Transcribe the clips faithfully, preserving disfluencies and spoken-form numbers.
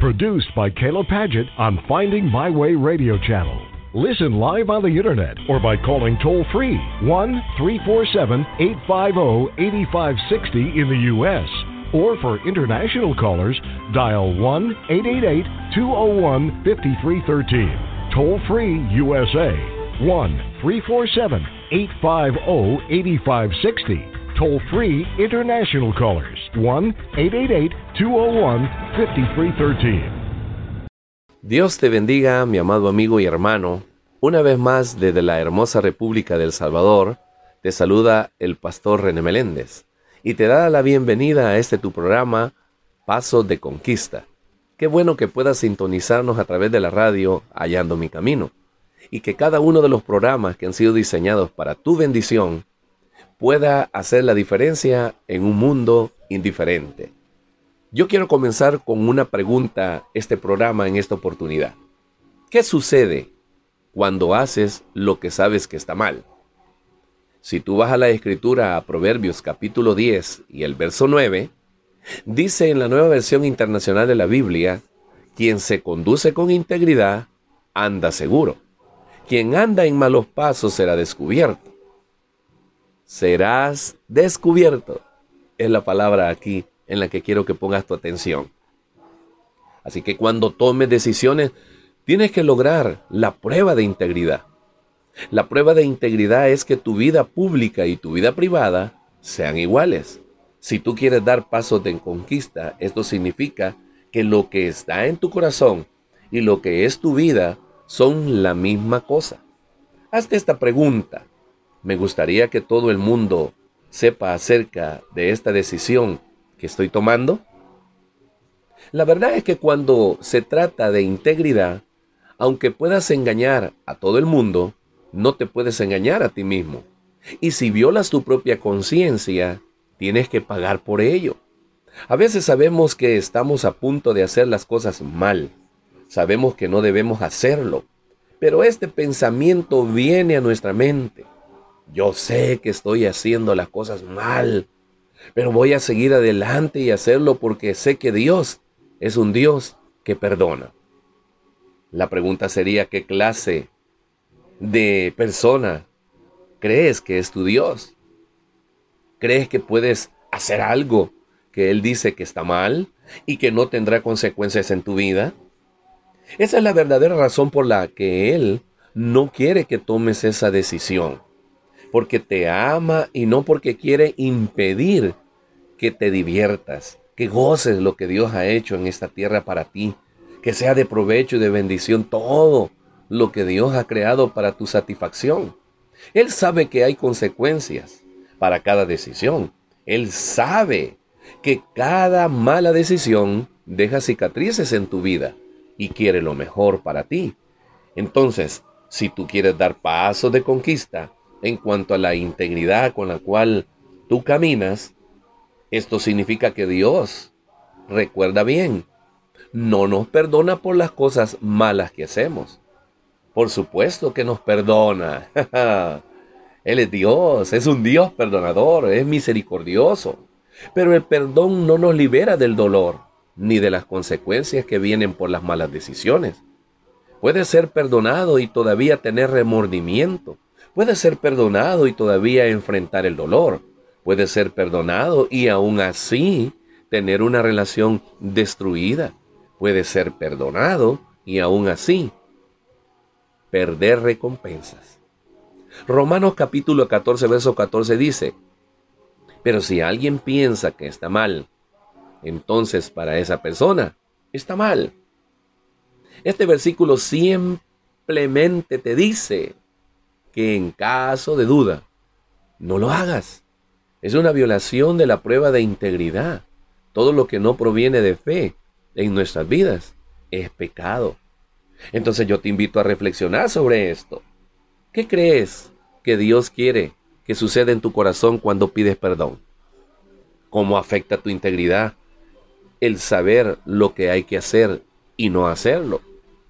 Produced by Caleb Paget on Finding My Way Radio Channel. Listen live on the internet or by calling toll-free one three four seven, eight five zero, eight five six zero in the U S Or for international callers, dial one eight eight eight, two zero one, five three one three. Toll-free U S A, one three four seven, eight five zero, eight five six zero. Toll-free international callers, one eight eight eight, two zero one, five three one three. Dios te bendiga, mi amado amigo y hermano. Una vez más, desde la hermosa República del Salvador, te saluda el pastor René Meléndez y te da la bienvenida a este tu programa, Pasos de Conquista. Qué bueno que puedas sintonizarnos a través de la radio, Hallando mi Camino, y que cada uno de los programas que han sido diseñados para tu bendición pueda hacer la diferencia en un mundo indiferente. Yo quiero comenzar con una pregunta este programa en esta oportunidad. ¿Qué sucede cuando haces lo que sabes que está mal? Si tú vas a la Escritura, a Proverbios capítulo diez y el verso nueve, dice en la Nueva Versión Internacional de la Biblia, quien se conduce con integridad, anda seguro. Quien anda en malos pasos será descubierto. Serás descubierto. Es la palabra aquí en la que quiero que pongas tu atención. Así que cuando tomes decisiones, tienes que lograr la prueba de integridad. La prueba de integridad es que tu vida pública y tu vida privada sean iguales. Si tú quieres dar pasos de conquista, esto significa que lo que está en tu corazón y lo que es tu vida son la misma cosa. Hazte esta pregunta. Me gustaría que todo el mundo sepa acerca de esta decisión que estoy tomando. La verdad es que cuando se trata de integridad, aunque puedas engañar a todo el mundo, no te puedes engañar a ti mismo. Y si violas tu propia conciencia, tienes que pagar por ello. A veces sabemos que estamos a punto de hacer las cosas mal. Sabemos que no debemos hacerlo. Pero este pensamiento viene a nuestra mente. Yo sé que estoy haciendo las cosas mal, pero voy a seguir adelante y hacerlo porque sé que Dios es un Dios que perdona. La pregunta sería, ¿qué clase de persona crees que es tu Dios? ¿Crees que puedes hacer algo que Él dice que está mal y que no tendrá consecuencias en tu vida? Esa es la verdadera razón por la que Él no quiere que tomes esa decisión. Porque te ama y no porque quiere impedir que te diviertas, que goces lo que Dios ha hecho en esta tierra para ti, que sea de provecho y de bendición todo lo que Dios ha creado para tu satisfacción. Él sabe que hay consecuencias para cada decisión. Él sabe que cada mala decisión deja cicatrices en tu vida y quiere lo mejor para ti. Entonces, si tú quieres dar pasos de conquista en cuanto a la integridad con la cual tú caminas, esto significa que Dios, recuerda bien, no nos perdona por las cosas malas que hacemos. Por supuesto que nos perdona. Él es Dios, es un Dios perdonador, es misericordioso. Pero el perdón no nos libera del dolor, ni de las consecuencias que vienen por las malas decisiones. Puedes ser perdonado y todavía tener remordimiento. Puedes ser perdonado y todavía enfrentar el dolor. Puedes ser perdonado y aún así tener una relación destruida. Puedes ser perdonado y aún así perder recompensas. Romanos capítulo catorce, verso catorce dice, pero si alguien piensa que está mal, entonces para esa persona está mal. Este versículo simplemente te dice que en caso de duda, no lo hagas. Es una violación de la prueba de integridad. Todo lo que no proviene de fe en nuestras vidas es pecado. Entonces yo te invito a reflexionar sobre esto. ¿Qué crees que Dios quiere que suceda en tu corazón cuando pides perdón? ¿Cómo afecta tu integridad el saber lo que hay que hacer y no hacerlo?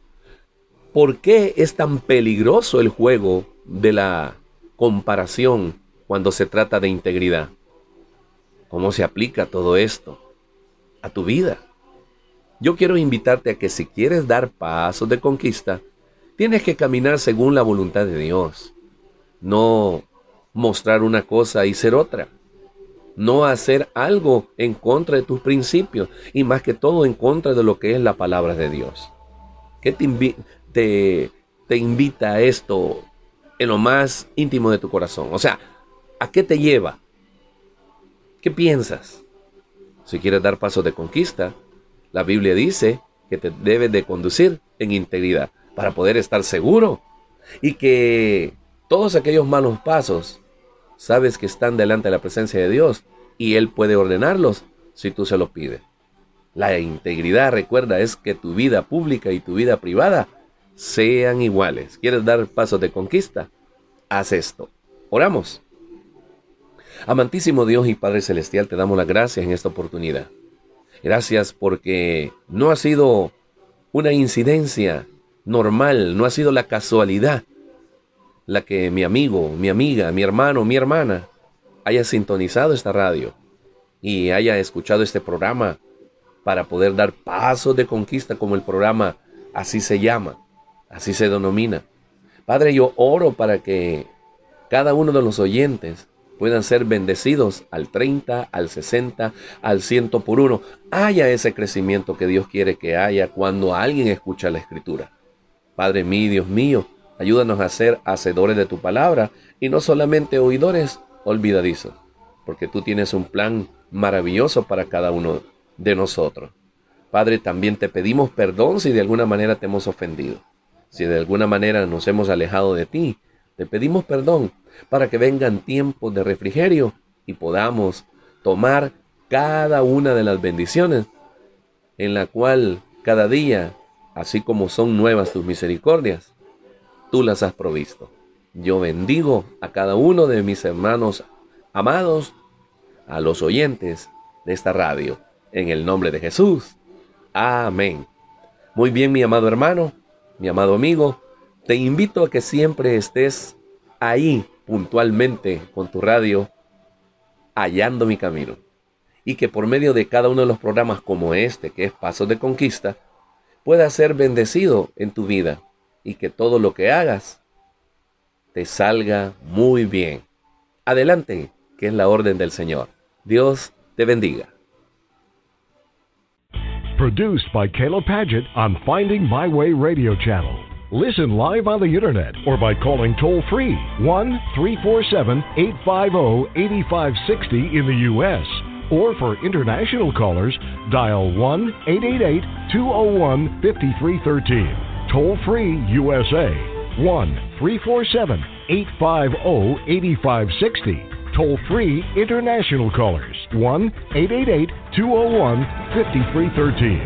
¿Por qué es tan peligroso el juego de la comparación cuando se trata de integridad? ¿Cómo se aplica todo esto a tu vida? Yo quiero invitarte a que si quieres dar pasos de conquista, tienes que caminar según la voluntad de Dios. No mostrar una cosa y ser otra. No hacer algo en contra de tus principios y más que todo en contra de lo que es la palabra de Dios. ¿Qué te, invi- te, te invita a esto en lo más íntimo de tu corazón? O sea, ¿a qué te lleva? ¿Qué piensas? Si quieres dar pasos de conquista, la Biblia dice que te debes de conducir en integridad para poder estar seguro y que todos aquellos malos pasos sabes que están delante de la presencia de Dios y Él puede ordenarlos si tú se lo pides. La integridad, recuerda, es que tu vida pública y tu vida privada sean iguales. ¿Quieres dar pasos de conquista? Haz esto. Oramos. Amantísimo Dios y Padre Celestial, te damos las gracias en esta oportunidad. Gracias porque no ha sido una incidencia normal, no ha sido la casualidad la que mi amigo, mi amiga, mi hermano, mi hermana haya sintonizado esta radio y haya escuchado este programa para poder dar pasos de conquista, como el programa así se llama, así se denomina. Padre, yo oro para que cada uno de los oyentes puedan ser bendecidos al treinta, al sesenta, al cien por uno. Haya ese crecimiento que Dios quiere que haya cuando alguien escucha la Escritura. Padre mío, Dios mío, ayúdanos a ser hacedores de tu palabra y no solamente oidores olvidadizos, porque tú tienes un plan maravilloso para cada uno de nosotros. Padre, también te pedimos perdón si de alguna manera te hemos ofendido, si de alguna manera nos hemos alejado de ti. Te pedimos perdón para que vengan tiempos de refrigerio y podamos tomar cada una de las bendiciones en la cual cada día, así como son nuevas tus misericordias, tú las has provisto. Yo bendigo a cada uno de mis hermanos amados, a los oyentes de esta radio, en el nombre de Jesús. Amén. Muy bien, mi amado hermano, mi amado amigo, te invito a que siempre estés ahí puntualmente con tu radio, hallando mi camino. Y que por medio de cada uno de los programas como este, que es Pasos de Conquista, puedas ser bendecido en tu vida. Y que todo lo que hagas te salga muy bien. Adelante, que es la orden del Señor. Dios te bendiga. Produced by Caleb Paget on Finding My Way Radio Channel. Listen live on the internet or by calling toll-free one three four seven, eight five zero, eight five six zero in the U S Or for international callers, dial one eight eight eight, two zero one, five three one three. Toll-free U S A, one three four seven, eight five zero, eight five six zero. Toll-free international callers, one eight eight eight, two zero one, five three one three.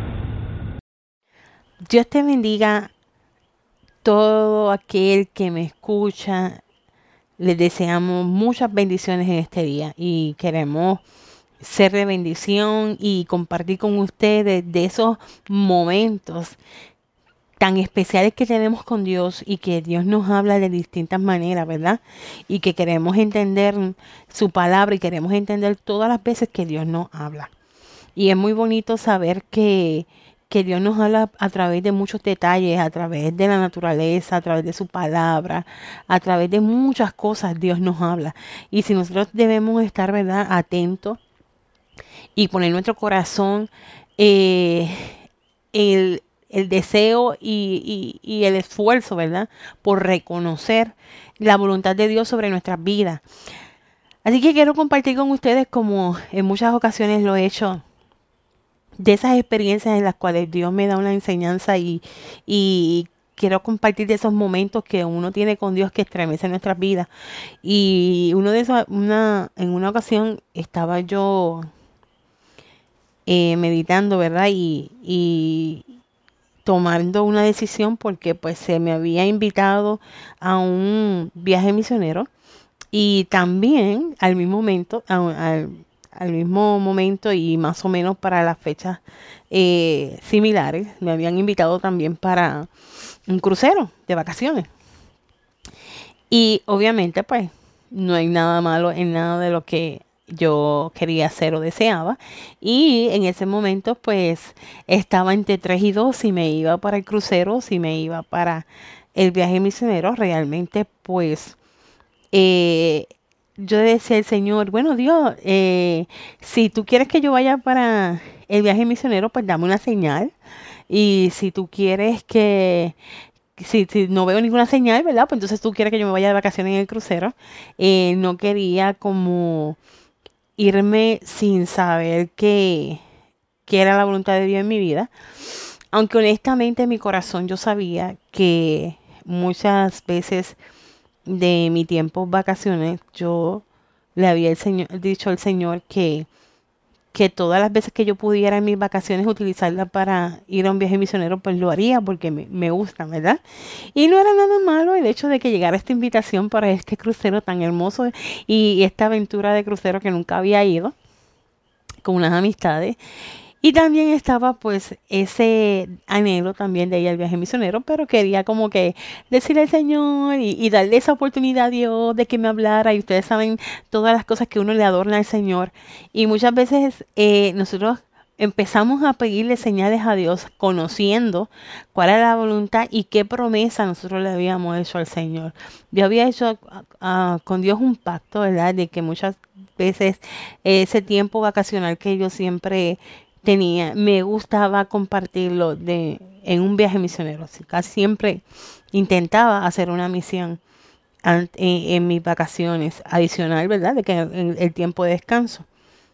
Dios te bendiga, todo aquel que me escucha. Les deseamos muchas bendiciones en este día y queremos ser de bendición y compartir con ustedes de esos momentos tan especiales que tenemos con Dios y que Dios nos habla de distintas maneras, ¿verdad? Y que queremos entender su palabra y queremos entender todas las veces que Dios nos habla. Y es muy bonito saber que, que Dios nos habla a través de muchos detalles, a través de la naturaleza, a través de su palabra, a través de muchas cosas Dios nos habla. Y si nosotros debemos estar, ¿verdad?, atentos y poner nuestro corazón eh, el el deseo y, y, y el esfuerzo, ¿verdad?, por reconocer la voluntad de Dios sobre nuestras vidas. Así que quiero compartir con ustedes, como en muchas ocasiones lo he hecho, de esas experiencias en las cuales Dios me da una enseñanza y, y quiero compartir de esos momentos que uno tiene con Dios que estremecen nuestras vidas. Y uno de esos, una, en una ocasión estaba yo eh, meditando, ¿verdad?, y... y tomando una decisión porque pues se me había invitado a un viaje misionero y también al mismo momento a, a, al mismo momento y más o menos para las fechas eh, similares me habían invitado también para un crucero de vacaciones y obviamente pues no hay nada malo en nada de lo que yo quería hacer o deseaba. Y en ese momento pues estaba entre tres y dos si me iba para el crucero, si me iba para el viaje misionero. Realmente pues eh, yo decía al Señor, bueno Dios, eh, si tú quieres que yo vaya para el viaje misionero, pues dame una señal. Y si tú quieres que, si, si no veo ninguna señal, ¿verdad? Pues entonces tú quieres que yo me vaya de vacaciones en el crucero. Eh, no quería como irme sin saber qué, qué era la voluntad de Dios en mi vida. Aunque honestamente en mi corazón yo sabía que muchas veces de mi tiempo en vacaciones yo le había el señor, dicho al Señor que que todas las veces que yo pudiera en mis vacaciones utilizarla para ir a un viaje misionero, pues lo haría porque me, me gusta, ¿verdad? Y no era nada malo el hecho de que llegara esta invitación para este crucero tan hermoso y esta aventura de crucero que nunca había ido con unas amistades. Y también estaba pues ese anhelo también de ir al viaje misionero, pero quería como que decirle al Señor y, y darle esa oportunidad a Dios de que me hablara. Y ustedes saben todas las cosas que uno le adorna al Señor. Y muchas veces eh, nosotros empezamos a pedirle señales a Dios conociendo cuál era la voluntad y qué promesa nosotros le habíamos hecho al Señor. Yo había hecho uh, con Dios un pacto, ¿verdad? De que muchas veces ese tiempo vacacional que yo siempre tenía, me gustaba compartirlo de, en un viaje misionero. Así, casi siempre intentaba hacer una misión en, en mis vacaciones, adicional, ¿verdad? De que en el tiempo de descanso.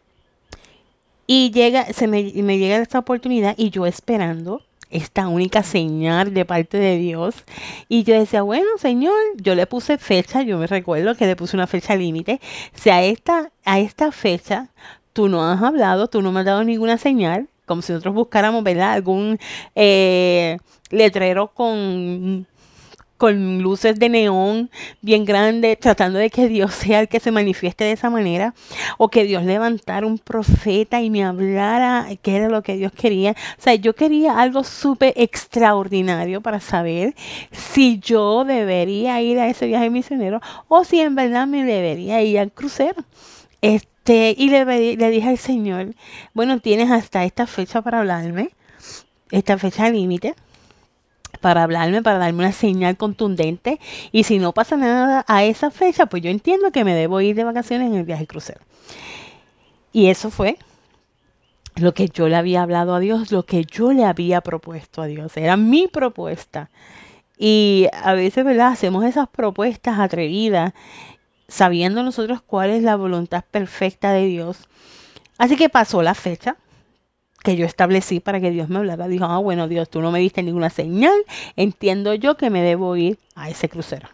Y llega, se me, me llega esta oportunidad y yo esperando esta única señal de parte de Dios. Y yo decía, bueno, Señor, yo le puse fecha, yo me recuerdo que le puse una fecha límite. Si a esta, a esta fecha tú no has hablado, tú no me has dado ninguna señal, como si nosotros buscáramos, ¿verdad? Algún eh, letrero con, con luces de neón bien grandes, tratando de que Dios sea el que se manifieste de esa manera, o que Dios levantara un profeta y me hablara qué era lo que Dios quería. O sea, yo quería algo súper extraordinario para saber si yo debería ir a ese viaje misionero o si en verdad me debería ir al crucero. Este, y le, le dije al Señor, bueno, tienes hasta esta fecha para hablarme, esta fecha límite, para hablarme, para darme una señal contundente. Y si no pasa nada a esa fecha, pues yo entiendo que me debo ir de vacaciones en el viaje crucero. Y eso fue lo que yo le había hablado a Dios, lo que yo le había propuesto a Dios. Era mi propuesta. Y a veces, ¿verdad? Hacemos esas propuestas atrevidas, sabiendo nosotros cuál es la voluntad perfecta de Dios. Así que pasó la fecha que yo establecí para que Dios me hablara. Dijo, ah, bueno, Dios, tú no me diste ninguna señal, entiendo yo que me debo ir a ese crucero.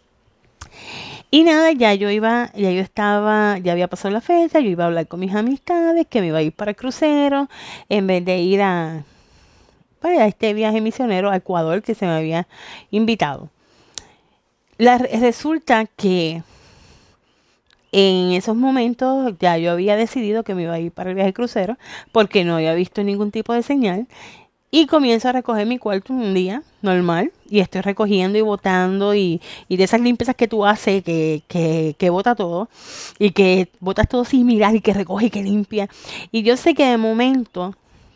Y nada, ya yo iba, ya yo estaba, ya había pasado la fecha, yo iba a hablar con mis amistades, que me iba a ir para el crucero, en vez de ir a, para este viaje misionero a Ecuador que se me había invitado. La, resulta que en esos momentos ya yo había decidido que me iba a ir para el viaje crucero porque no había visto ningún tipo de señal. Y comienzo a recoger mi cuarto un día normal y estoy recogiendo y botando y, y de esas limpiezas que tú haces que, que, que bota todo y que botas todo sin mirar y que recoge y que limpia. Y yo sé que de momento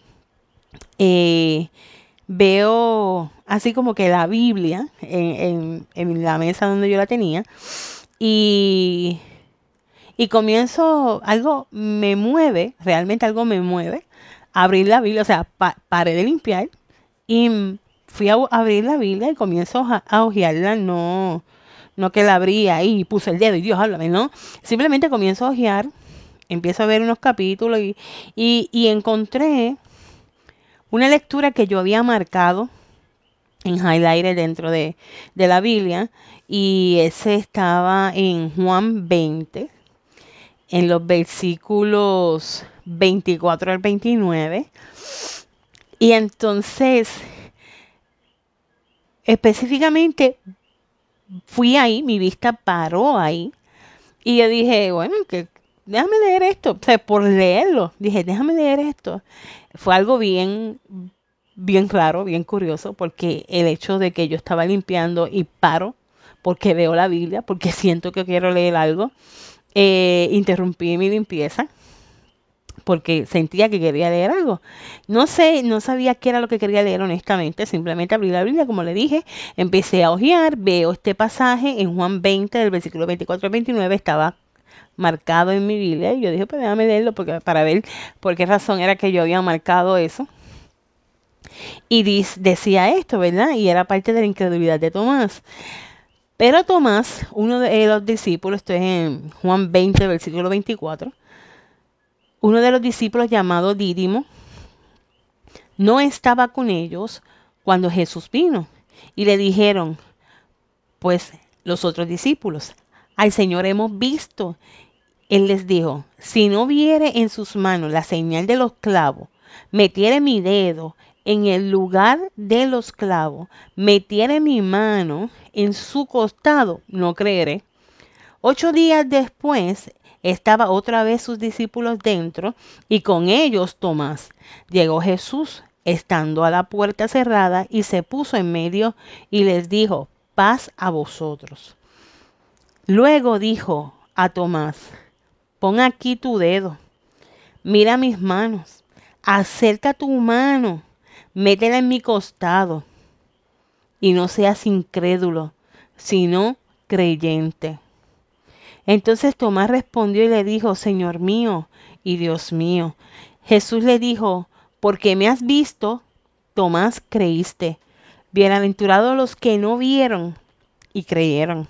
eh, veo así como que la Biblia en, en, en la mesa donde yo la tenía y... Y comienzo, algo me mueve, realmente algo me mueve, a abrir la Biblia, o sea, pa, paré de limpiar y fui a, a abrir la Biblia y comienzo a, a hojearla, no, no que la abrí ahí y puse el dedo y Dios, háblame, ¿no? Simplemente comienzo a hojear, empiezo a ver unos capítulos y, y, y encontré una lectura que yo había marcado en highlighter dentro de, de la Biblia y ese estaba en Juan veinte. En los versículos veinticuatro al veintinueve. Y entonces, específicamente, fui ahí, mi vista paró ahí. Y yo dije, bueno, que déjame leer esto. O sea, por leerlo, dije, déjame leer esto. Fue algo bien, bien raro, bien curioso, porque el hecho de que yo estaba limpiando y paro, porque veo la Biblia, porque siento que quiero leer algo. eh, interrumpí mi limpieza porque sentía que quería leer algo. No sé, no sabía qué era lo que quería leer honestamente, simplemente abrí la Biblia, como le dije, empecé a hojear, veo este pasaje en Juan veinte, del versículo veinticuatro al veintinueve, estaba marcado en mi Biblia, y yo dije, pues déjame leerlo porque, para ver por qué razón era que yo había marcado eso. Y dis, decía esto, ¿verdad? Y era parte de la incredulidad de Tomás. Pero Tomás, uno de los discípulos, esto es en Juan veinte, versículo veinticuatro, uno de los discípulos llamado Dídimo, no estaba con ellos cuando Jesús vino. Y le dijeron, pues, los otros discípulos, al Señor hemos visto. Él les dijo, si no viere en sus manos la señal de los clavos, metiere mi dedo en el lugar de los clavos, metiere mi mano en su costado, no creeré. Ocho días después, estaba otra vez sus discípulos dentro y con ellos Tomás. Llegó Jesús, estando a la puerta cerrada, y se puso en medio y les dijo, paz a vosotros. Luego dijo a Tomás, pon aquí tu dedo, mira mis manos, acerca tu mano, métela en mi costado, y no seas incrédulo, sino creyente. Entonces Tomás respondió y le dijo, Señor mío y Dios mío. Jesús le dijo, porque me has visto, Tomás, creíste. Bienaventurados los que no vieron y creyeron.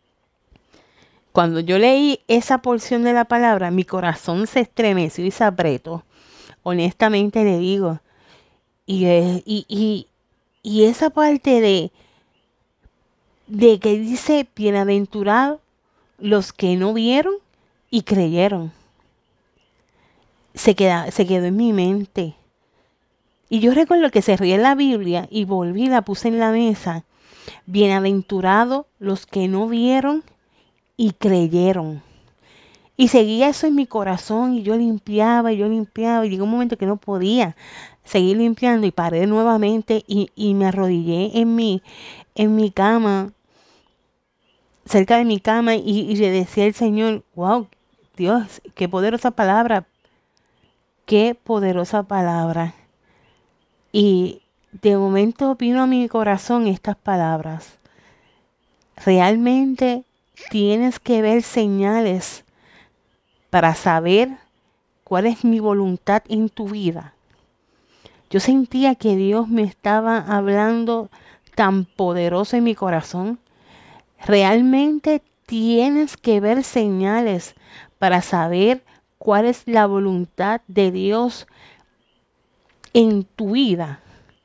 Cuando yo leí esa porción de la palabra, mi corazón se estremeció y se apretó. Honestamente le digo. Y, y, y, y esa parte de, de que dice, bienaventurados los que no vieron y creyeron, se, queda, se quedó en mi mente. Y yo recuerdo que cerré la Biblia y volví, la puse en la mesa. Bienaventurados los que no vieron y creyeron. Y seguía eso en mi corazón y yo limpiaba y yo limpiaba y llegó un momento que no podía seguir limpiando y paré nuevamente y, y me arrodillé en mi, en mi cama, cerca de mi cama y, y le decía al Señor, wow, Dios, qué poderosa palabra, qué poderosa palabra. Y de momento vino a mi corazón estas palabras. Realmente tienes que ver señales para saber cuál es mi voluntad en tu vida. Yo sentía que Dios me estaba hablando tan poderoso en mi corazón. Realmente tienes que ver señales para saber cuál es la voluntad de Dios en tu vida.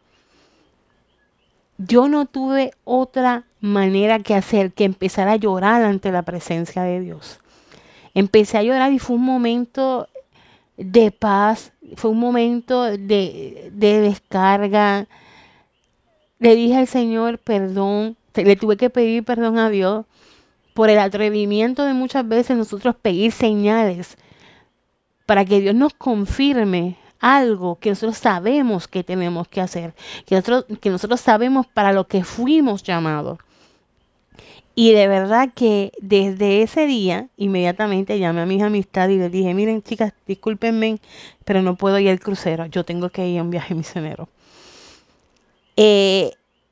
Yo no tuve otra manera que hacer que empezar a llorar ante la presencia de Dios. Empecé a llorar y fue un momento de paz, fue un momento de, de descarga. Le dije al Señor perdón, le tuve que pedir perdón a Dios por el atrevimiento de muchas veces nosotros pedir señales para que Dios nos confirme algo que nosotros sabemos que tenemos que hacer, que nosotros, que nosotros sabemos para lo que fuimos llamados. Y de verdad que desde ese día, inmediatamente llamé a mis amistades y les dije, miren chicas, discúlpenme, pero no puedo ir al crucero, yo tengo que ir a un viaje misionero. Eh,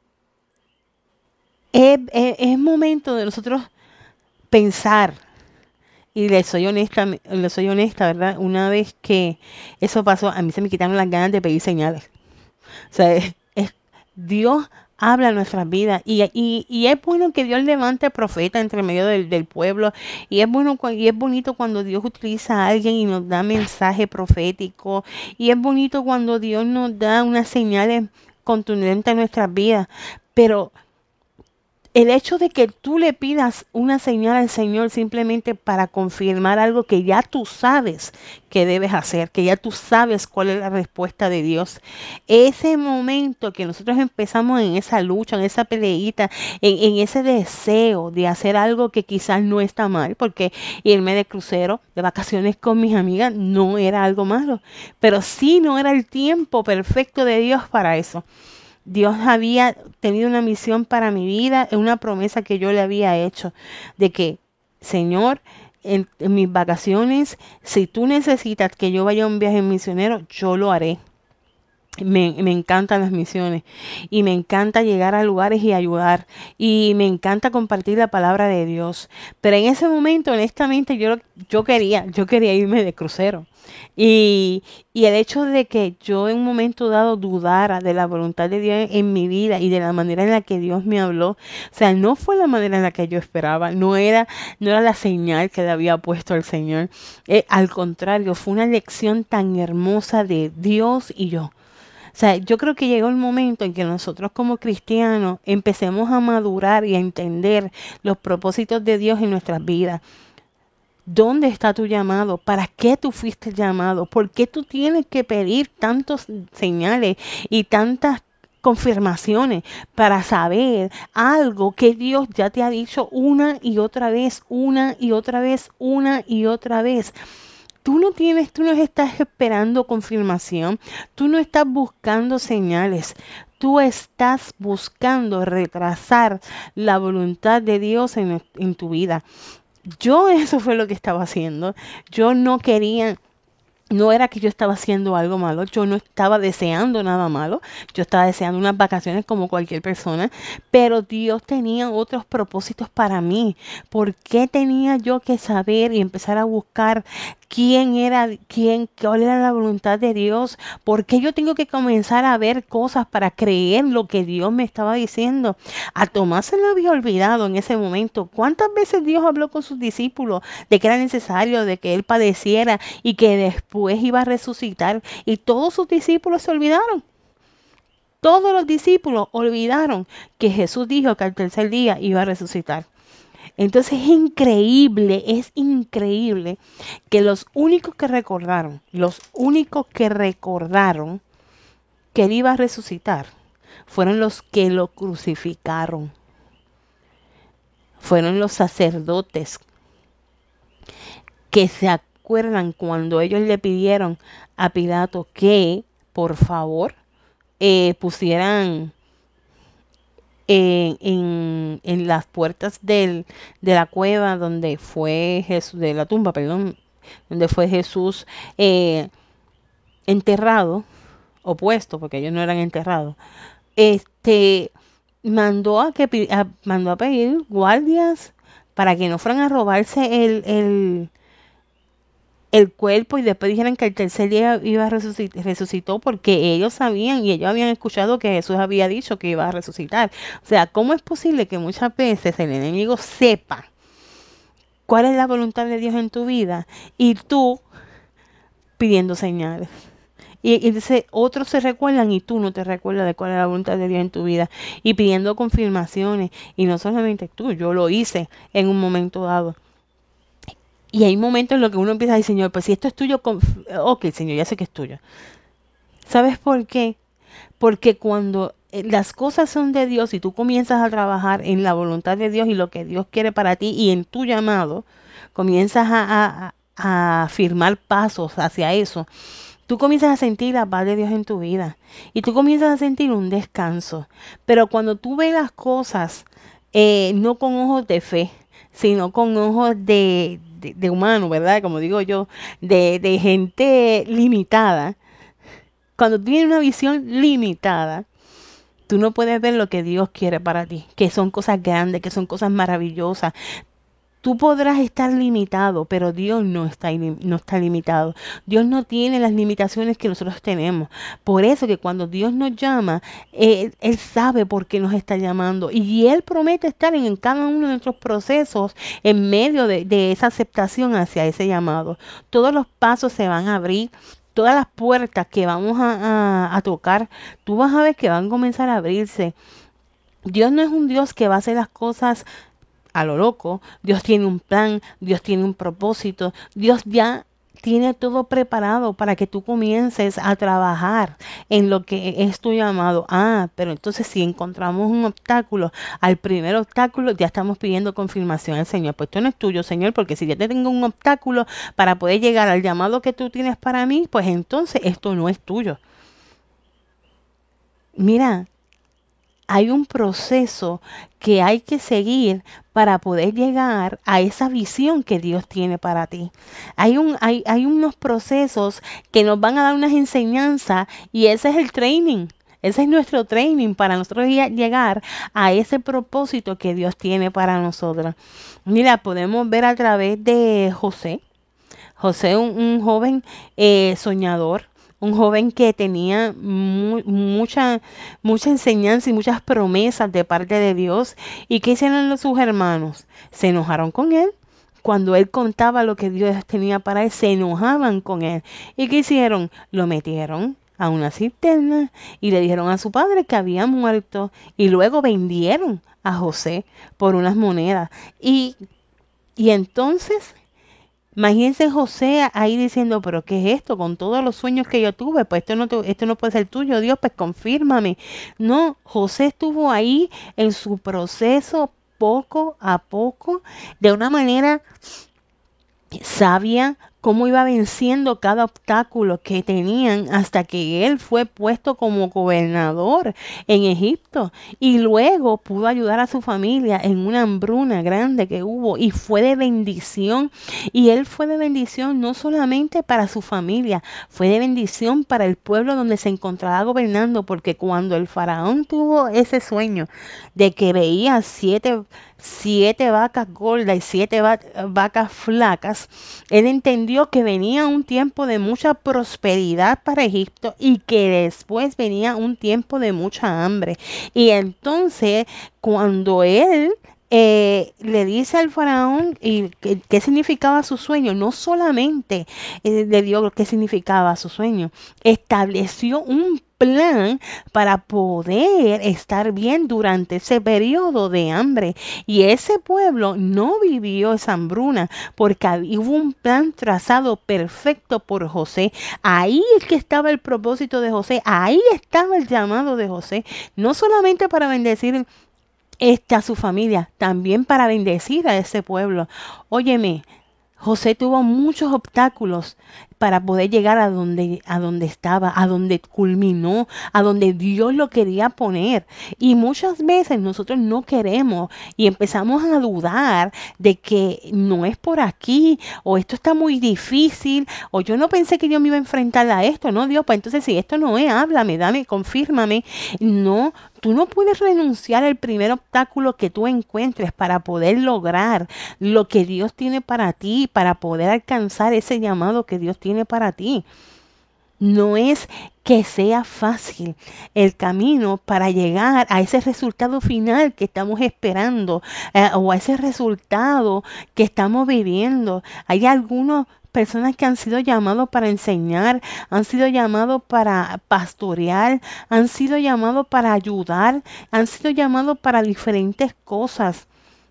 es, es, es momento de nosotros pensar, y les soy honesta, les soy honesta, ¿verdad? Una vez que eso pasó, a mí se me quitaron las ganas de pedir señales. O sea, es, es, Dios habla en nuestras vidas y, y, y es bueno que Dios levante profeta entre medio del, del pueblo y es bueno y es bonito cuando Dios utiliza a alguien y nos da mensaje profético y es bonito cuando Dios nos da unas señales contundentes en nuestras vidas, pero el hecho de que tú le pidas una señal al Señor simplemente para confirmar algo que ya tú sabes que debes hacer, que ya tú sabes cuál es la respuesta de Dios. Ese momento que nosotros empezamos en esa lucha, en esa peleita, en, en ese deseo de hacer algo que quizás no está mal, porque irme de crucero, de vacaciones con mis amigas, no era algo malo, pero sí no era el tiempo perfecto de Dios para eso. Dios había tenido una misión para mi vida, una promesa que yo le había hecho, de que, Señor, en, en mis vacaciones, si tú necesitas que yo vaya a un viaje misionero, yo lo haré. Me, me encantan las misiones y me encanta llegar a lugares y ayudar y me encanta compartir la palabra de Dios. Pero en ese momento, honestamente, yo, yo quería, yo quería irme de crucero. Y, y el hecho de que yo en un momento dado dudara de la voluntad de Dios en mi vida y de la manera en la que Dios me habló, o sea, no fue la manera en la que yo esperaba, no era, no era la señal que le había puesto el Señor. Eh, al contrario, fue una lección tan hermosa de Dios y yo. O sea, yo creo que llegó el momento en que nosotros como cristianos empecemos a madurar y a entender los propósitos de Dios en nuestras vidas. ¿Dónde está tu llamado? ¿Para qué tú fuiste llamado? ¿Por qué tú tienes que pedir tantos señales y tantas confirmaciones para saber algo que Dios ya te ha dicho una y otra vez, una y otra vez, una y otra vez? Tú no tienes, tú no estás esperando confirmación, tú no estás buscando señales, tú estás buscando retrasar la voluntad de Dios en, en tu vida. Yo eso fue lo que estaba haciendo. Yo no quería, no era que yo estaba haciendo algo malo, yo no estaba deseando nada malo, yo estaba deseando unas vacaciones como cualquier persona, pero Dios tenía otros propósitos para mí. ¿Por qué tenía yo que saber y empezar a buscar quién era, quién, cuál era la voluntad de Dios? ¿Por qué yo tengo que comenzar a ver cosas para creer lo que Dios me estaba diciendo? A Tomás se le había olvidado en ese momento. ¿Cuántas veces Dios habló con sus discípulos de que era necesario, de que Él padeciera y que después iba a resucitar? Y todos sus discípulos se olvidaron. Todos los discípulos olvidaron que Jesús dijo que al tercer día iba a resucitar. Entonces es increíble, es increíble que los únicos que recordaron, los únicos que recordaron que Él iba a resucitar, fueron los que lo crucificaron. Fueron los sacerdotes que se acuerdan cuando ellos le pidieron a Pilato que, por favor, eh, pusieran En, en, en las puertas del, de la cueva donde fue Jesús, de la tumba, perdón, donde fue Jesús eh, enterrado, o puesto, porque ellos no eran enterrados, este, mandó a, que, a, mandó a pedir guardias para que no fueran a robarse el, el, el cuerpo y después dijeron que el tercer día iba a resucitar, resucitó porque ellos sabían y ellos habían escuchado que Jesús había dicho que iba a resucitar. O sea, ¿cómo es posible que muchas veces el enemigo sepa cuál es la voluntad de Dios en tu vida y tú pidiendo señales? Y, y dice, otros se recuerdan y tú no te recuerdas de cuál es la voluntad de Dios en tu vida y pidiendo confirmaciones. Y no solamente tú, yo lo hice en un momento dado. Y hay momentos en los que uno empieza a decir, Señor, pues si esto es tuyo, ok, Señor, ya sé que es tuyo. ¿Sabes por qué? Porque cuando las cosas son de Dios y tú comienzas a trabajar en la voluntad de Dios y lo que Dios quiere para ti y en tu llamado, comienzas a, a, a firmar pasos hacia eso. Tú comienzas a sentir la paz de Dios en tu vida y tú comienzas a sentir un descanso. Pero cuando tú ves las cosas eh, no con ojos de fe, sino con ojos de, de, de humano, ¿verdad? Como digo yo, de, de gente limitada. Cuando tú tienes una visión limitada, tú no puedes ver lo que Dios quiere para ti, que son cosas grandes, que son cosas maravillosas. Tú podrás estar limitado, pero Dios no está, no está limitado. Dios no tiene las limitaciones que nosotros tenemos. Por eso que cuando Dios nos llama, Él, Él sabe por qué nos está llamando. Y Él promete estar en cada uno de nuestros procesos en medio de, de esa aceptación hacia ese llamado. Todos los pasos se van a abrir. Todas las puertas que vamos a, a, a tocar, tú vas a ver que van a comenzar a abrirse. Dios no es un Dios que va a hacer las cosas a lo loco. Dios tiene un plan, Dios tiene un propósito, Dios ya tiene todo preparado para que tú comiences a trabajar en lo que es tu llamado. Ah, pero entonces si encontramos un obstáculo, al primer obstáculo ya estamos pidiendo confirmación al Señor. Pues esto no es tuyo, Señor, porque si ya te tengo un obstáculo para poder llegar al llamado que tú tienes para mí, pues entonces esto no es tuyo. Mira, hay un proceso que hay que seguir para poder llegar a esa visión que Dios tiene para ti. Hay, un, hay, hay unos procesos que nos van a dar unas enseñanzas y ese es el training. Ese es nuestro training para nosotros llegar a ese propósito que Dios tiene para nosotros. Mira, podemos ver a través de José. José, un, un joven eh, soñador, un joven que tenía mu mucha, mucha enseñanza y muchas promesas de parte de Dios. ¿Y qué hicieron los, sus hermanos? Se enojaron con él. Cuando él contaba lo que Dios tenía para él, se enojaban con él. ¿Y qué hicieron? Lo metieron a una cisterna y le dijeron a su padre que había muerto. Y luego vendieron a José por unas monedas. Y, y entonces... Imagínense José ahí diciendo, pero ¿qué es esto? Con todos los sueños que yo tuve, pues esto no, te, esto no puede ser tuyo, Dios, pues confírmame. No, José estuvo ahí en su proceso poco a poco, de una manera sabia, cómo iba venciendo cada obstáculo que tenían hasta que él fue puesto como gobernador en Egipto y luego pudo ayudar a su familia en una hambruna grande que hubo y fue de bendición. Y él fue de bendición no solamente para su familia, fue de bendición para el pueblo donde se encontraba gobernando, porque cuando el faraón tuvo ese sueño de que veía siete siete vacas gordas y siete va vacas flacas, él entendió que venía un tiempo de mucha prosperidad para Egipto y que después venía un tiempo de mucha hambre. Y entonces, cuando él Eh, le dice al faraón y qué, qué significaba su sueño, no solamente eh, le dio qué significaba su sueño, estableció un plan para poder estar bien durante ese periodo de hambre. Y ese pueblo no vivió esa hambruna porque hubo un plan trazado perfecto por José. Ahí es que estaba el propósito de José, ahí estaba el llamado de José, no solamente para bendecir Esta a su familia, también para bendecir a ese pueblo. Óyeme, José tuvo muchos obstáculos para poder llegar a donde, a donde estaba, a donde culminó, a donde Dios lo quería poner. Y muchas veces nosotros no queremos y empezamos a dudar de que no es por aquí, o esto está muy difícil, o yo no pensé que yo me iba a enfrentar a esto, no, Dios, pues entonces si esto no es, háblame, dame, confírmame. No, tú no puedes renunciar al primer obstáculo que tú encuentres para poder lograr lo que Dios tiene para ti, para poder alcanzar ese llamado que Dios tiene para ti. No es que sea fácil el camino para llegar a ese resultado final que estamos esperando eh, o a ese resultado que estamos viviendo. Hay algunos personas que han sido llamados para enseñar, han sido llamados para pastorear, han sido llamados para ayudar, han sido llamados para diferentes cosas.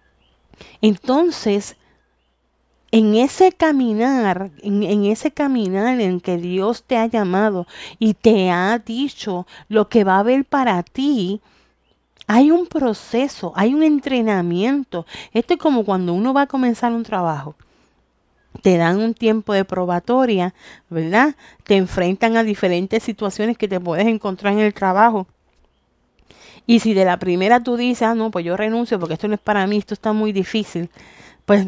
Entonces, en ese caminar, en, en ese caminar en que Dios te ha llamado y te ha dicho lo que va a haber para ti, hay un proceso, hay un entrenamiento. Esto es como cuando uno va a comenzar un trabajo. Te dan un tiempo de probatoria, ¿verdad? Te enfrentan a diferentes situaciones que te puedes encontrar en el trabajo. Y si de la primera tú dices, ah, no, pues yo renuncio porque esto no es para mí, esto está muy difícil, pues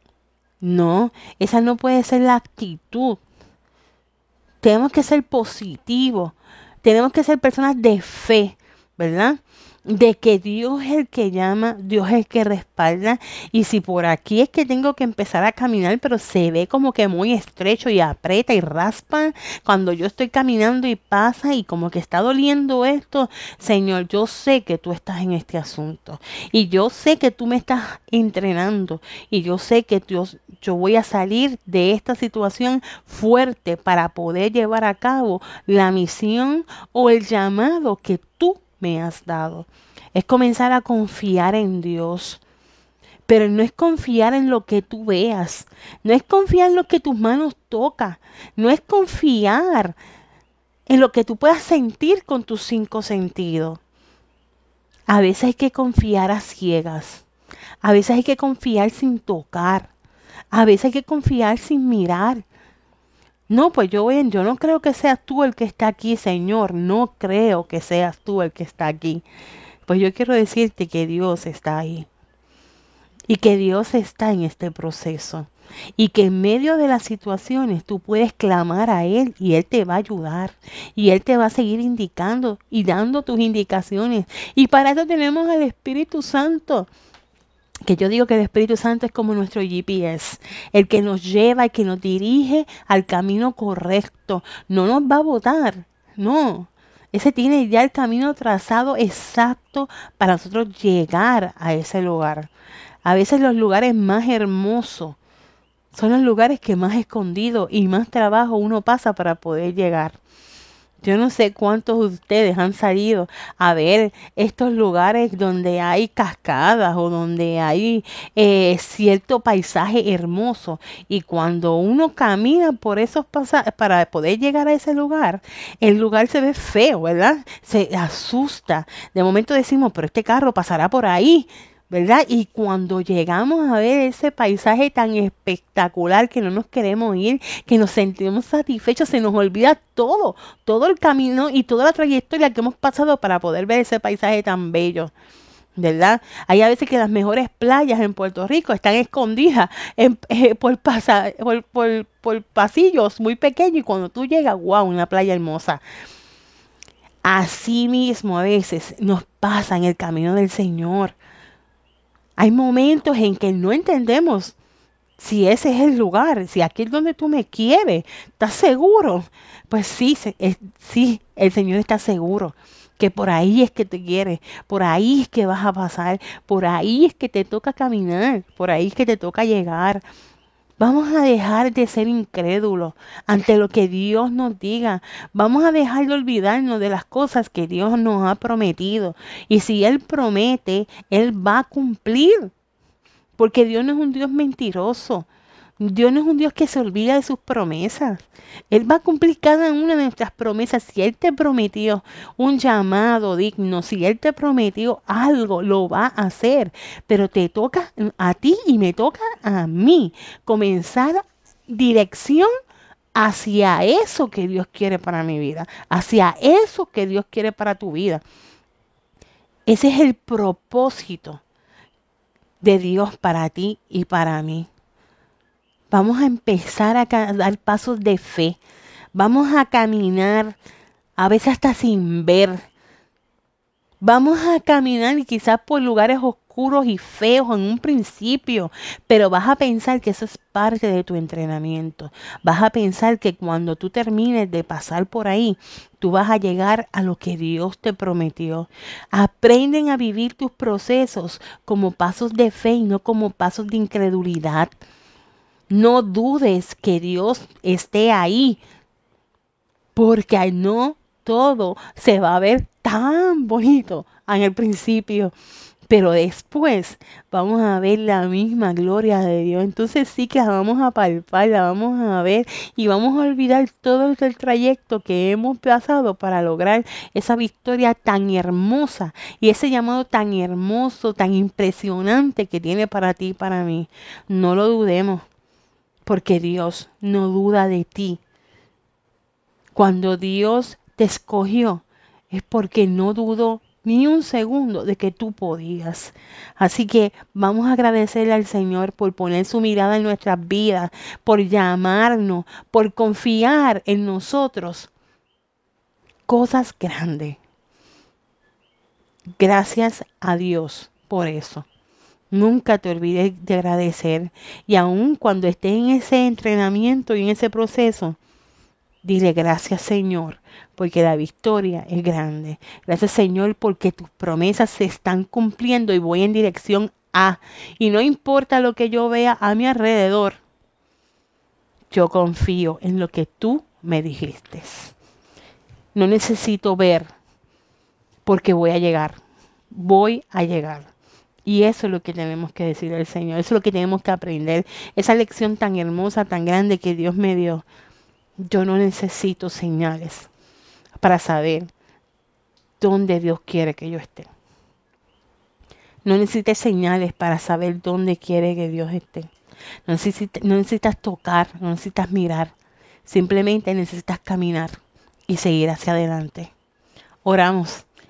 no, esa no puede ser la actitud. Tenemos que ser positivos, tenemos que ser personas de fe, ¿verdad? De que Dios es el que llama, Dios es el que respalda. Y si por aquí es que tengo que empezar a caminar, pero se ve como que muy estrecho y aprieta y raspa cuando yo estoy caminando y pasa y como que está doliendo esto, Señor, yo sé que tú estás en este asunto y yo sé que tú me estás entrenando y yo sé que Dios, yo voy a salir de esta situación fuerte para poder llevar a cabo la misión o el llamado que tú me has dado. Es comenzar a confiar en Dios, pero no es confiar en lo que tú veas, no es confiar en lo que tus manos tocan, no es confiar en lo que tú puedas sentir con tus cinco sentidos. A veces hay que confiar a ciegas, a veces hay que confiar sin tocar, a veces hay que confiar sin mirar. No, pues yo, yo no creo que seas tú el que está aquí, Señor. No creo que seas tú el que está aquí. Pues yo quiero decirte que Dios está ahí y que Dios está en este proceso y que en medio de las situaciones tú puedes clamar a Él y Él te va a ayudar y Él te va a seguir indicando y dando tus indicaciones. Y para eso tenemos al Espíritu Santo, que yo digo que el Espíritu Santo es como nuestro G P S, el que nos lleva, el que nos dirige al camino correcto. No nos va a botar, no. Ese tiene ya el camino trazado exacto para nosotros llegar a ese lugar. A veces los lugares más hermosos son los lugares que más escondidos y más trabajo uno pasa para poder llegar. Yo no sé cuántos de ustedes han salido a ver estos lugares donde hay cascadas o donde hay eh, cierto paisaje hermoso. Y cuando uno camina por esos pasajes para poder llegar a ese lugar, el lugar se ve feo, ¿verdad? Se asusta. De momento decimos, pero este carro pasará por ahí, ¿verdad? Y cuando llegamos a ver ese paisaje tan espectacular que no nos queremos ir, que nos sentimos satisfechos, se nos olvida todo, todo el camino y toda la trayectoria que hemos pasado para poder ver ese paisaje tan bello, ¿verdad? Hay a veces que las mejores playas en Puerto Rico están escondidas en, eh, por, pasa, por, por, por pasillos muy pequeños y cuando tú llegas, wow, una playa hermosa. Así mismo a veces nos pasa en el camino del Señor. Hay momentos en que no entendemos si ese es el lugar, si aquí es donde tú me quieres. ¿Estás seguro? Pues sí, se- es- sí, el Señor está seguro que por ahí es que te quiere, por ahí es que vas a pasar, por ahí es que te toca caminar, por ahí es que te toca llegar. Vamos a dejar de ser incrédulos ante lo que Dios nos diga. Vamos a dejar de olvidarnos de las cosas que Dios nos ha prometido. Y si Él promete, Él va a cumplir. Porque Dios no es un Dios mentiroso. Dios no es un Dios que se olvida de sus promesas. Él va a cumplir cada una de nuestras promesas. Si Él te prometió un llamado digno, si Él te prometió algo, lo va a hacer. Pero te toca a ti y me toca a mí comenzar dirección hacia eso que Dios quiere para mi vida, hacia eso que Dios quiere para tu vida. Ese es el propósito de Dios para ti y para mí. Vamos a empezar a ca- dar pasos de fe. Vamos a caminar, a veces hasta sin ver. Vamos a caminar y quizás por lugares oscuros y feos en un principio, pero vas a pensar que eso es parte de tu entrenamiento. Vas a pensar que cuando tú termines de pasar por ahí, tú vas a llegar a lo que Dios te prometió. Aprenden a vivir tus procesos como pasos de fe y no como pasos de incredulidad. No dudes que Dios esté ahí, porque no todo se va a ver tan bonito en el principio, pero después vamos a ver la misma gloria de Dios. Entonces sí que la vamos a palpar, la vamos a ver y vamos a olvidar todo el trayecto que hemos pasado para lograr esa victoria tan hermosa y ese llamado tan hermoso, tan impresionante que tiene para ti y para mí. No lo dudemos. Porque Dios no duda de ti. Cuando Dios te escogió, es porque no dudó ni un segundo de que tú podías. Así que vamos a agradecerle al Señor por poner su mirada en nuestras vidas, por llamarnos, por confiar en nosotros cosas grandes. Gracias a Dios por eso. Nunca te olvides de agradecer y aun cuando estés en ese entrenamiento y en ese proceso, dile gracias Señor porque la victoria es grande. Gracias Señor porque tus promesas se están cumpliendo y voy en dirección A. Y no importa lo que yo vea a mi alrededor, yo confío en lo que tú me dijiste. No necesito ver porque voy a llegar. Voy a llegar. Y eso es lo que tenemos que decir al Señor. Eso es lo que tenemos que aprender. Esa lección tan hermosa, tan grande que Dios me dio. Yo no necesito señales para saber dónde Dios quiere que yo esté. No necesitas señales para saber dónde quiere que Dios esté. No necesitas, no necesitas tocar, no necesitas mirar. Simplemente necesitas caminar y seguir hacia adelante. Oramos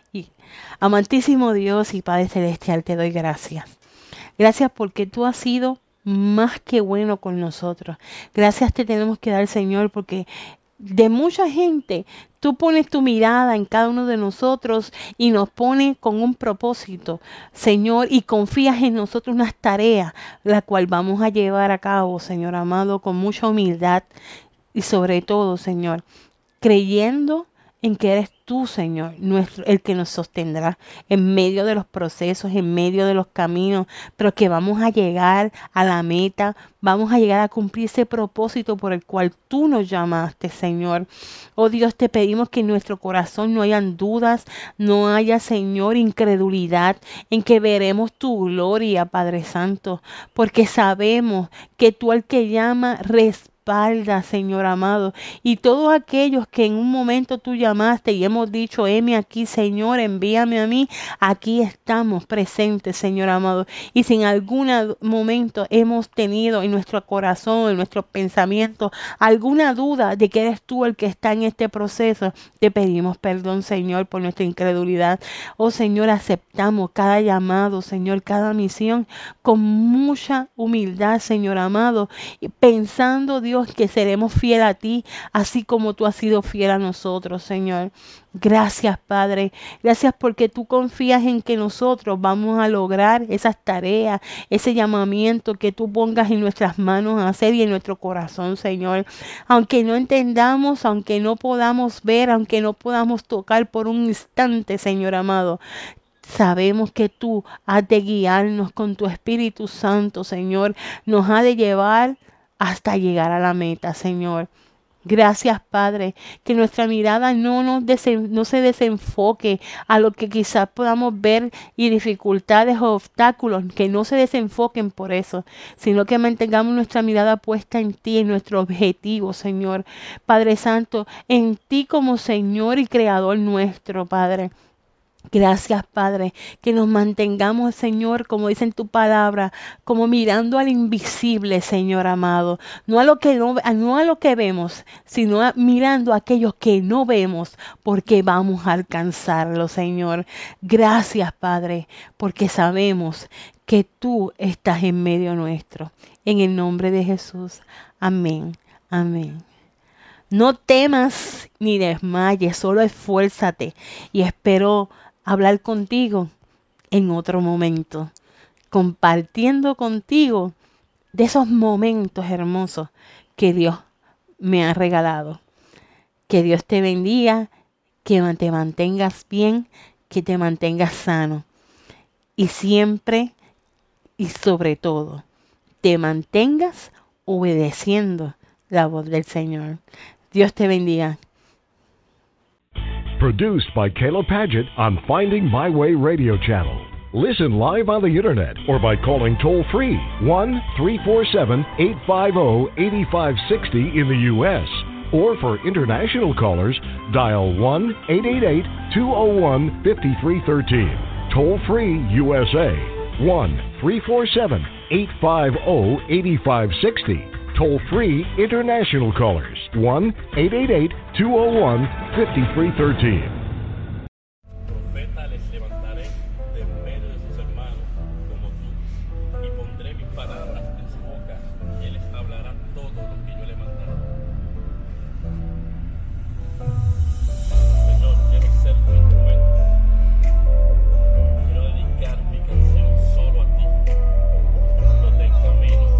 Y amantísimo Dios y Padre Celestial, te doy gracias. Gracias porque tú has sido más que bueno con nosotros. Gracias te tenemos que dar, Señor, porque de mucha gente tú pones tu mirada en cada uno de nosotros y nos pones con un propósito, Señor, y confías en nosotros unas tareas, la cual vamos a llevar a cabo, Señor amado, con mucha humildad y sobre todo, Señor, creyendo en que eres tú, Señor, nuestro, el que nos sostendrá en medio de los procesos, en medio de los caminos, pero que vamos a llegar a la meta, vamos a llegar a cumplir ese propósito por el cual tú nos llamaste, Señor. Oh Dios, te pedimos que en nuestro corazón no hayan dudas, no haya, Señor, incredulidad en que veremos tu gloria, Padre Santo, porque sabemos que tú al que llama respalda, Señor amado, y todos aquellos que en un momento tú llamaste y hemos dicho, heme aquí, Señor, envíame a mí, aquí estamos presentes, Señor amado, y si en algún momento hemos tenido en nuestro corazón, en nuestro pensamiento, alguna duda de que eres tú el que está en este proceso, te pedimos perdón, Señor, por nuestra incredulidad. Oh Señor, aceptamos cada llamado, Señor, cada misión con mucha humildad, Señor amado, y pensando, Dios, que seremos fieles a ti, así como tú has sido fiel a nosotros, Señor. Gracias, Padre. Gracias porque tú confías en que nosotros vamos a lograr esas tareas, ese llamamiento que tú pongas en nuestras manos a hacer y en nuestro corazón, Señor. Aunque no entendamos, aunque no podamos ver, aunque no podamos tocar por un instante, Señor amado, sabemos que tú has de guiarnos con tu Espíritu Santo, Señor. Nos ha de llevar hasta llegar a la meta, Señor. Gracias, Padre, que nuestra mirada no, nos desen, no se desenfoque a lo que quizás podamos ver y dificultades o obstáculos, que no se desenfoquen por eso, sino que mantengamos nuestra mirada puesta en ti, en nuestro objetivo, Señor. Padre Santo, en ti como Señor y Creador nuestro, Padre. Gracias, Padre, que nos mantengamos, Señor, como dice en tu palabra, como mirando al invisible, Señor amado, no a lo que no, no a lo que vemos, sino a, mirando a aquellos que no vemos, porque vamos a alcanzarlo, Señor. Gracias, Padre, porque sabemos que tú estás en medio nuestro. En el nombre de Jesús. Amén. Amén. No temas ni desmayes, solo esfuérzate y espero hablar contigo en otro momento, compartiendo contigo de esos momentos hermosos que Dios me ha regalado. Que Dios te bendiga, que te mantengas bien, que te mantengas sano y siempre y sobre todo te mantengas obedeciendo la voz del Señor. Dios te bendiga. Produced by Caleb Paget on Finding My Way Radio Channel. Listen live on the internet or by calling toll-free one three four seven, eight five zero, eight five six zero in the U S Or for international callers, dial one eight eight eight, two zero one, five three one three. Toll-free U S A one three four seven, eight five zero, eight five six zero. Toll-free international callers, one eight eight eight, two zero one, five three one three. Profeta les levantaré de en medio de sus hermanos como tú, y pondré mis palabras en su boca, y él les hablará todo lo que yo le mandaré. Señor, quiero ser tu instrumento. Quiero dedicar mi canción solo a ti. Yo te encamino.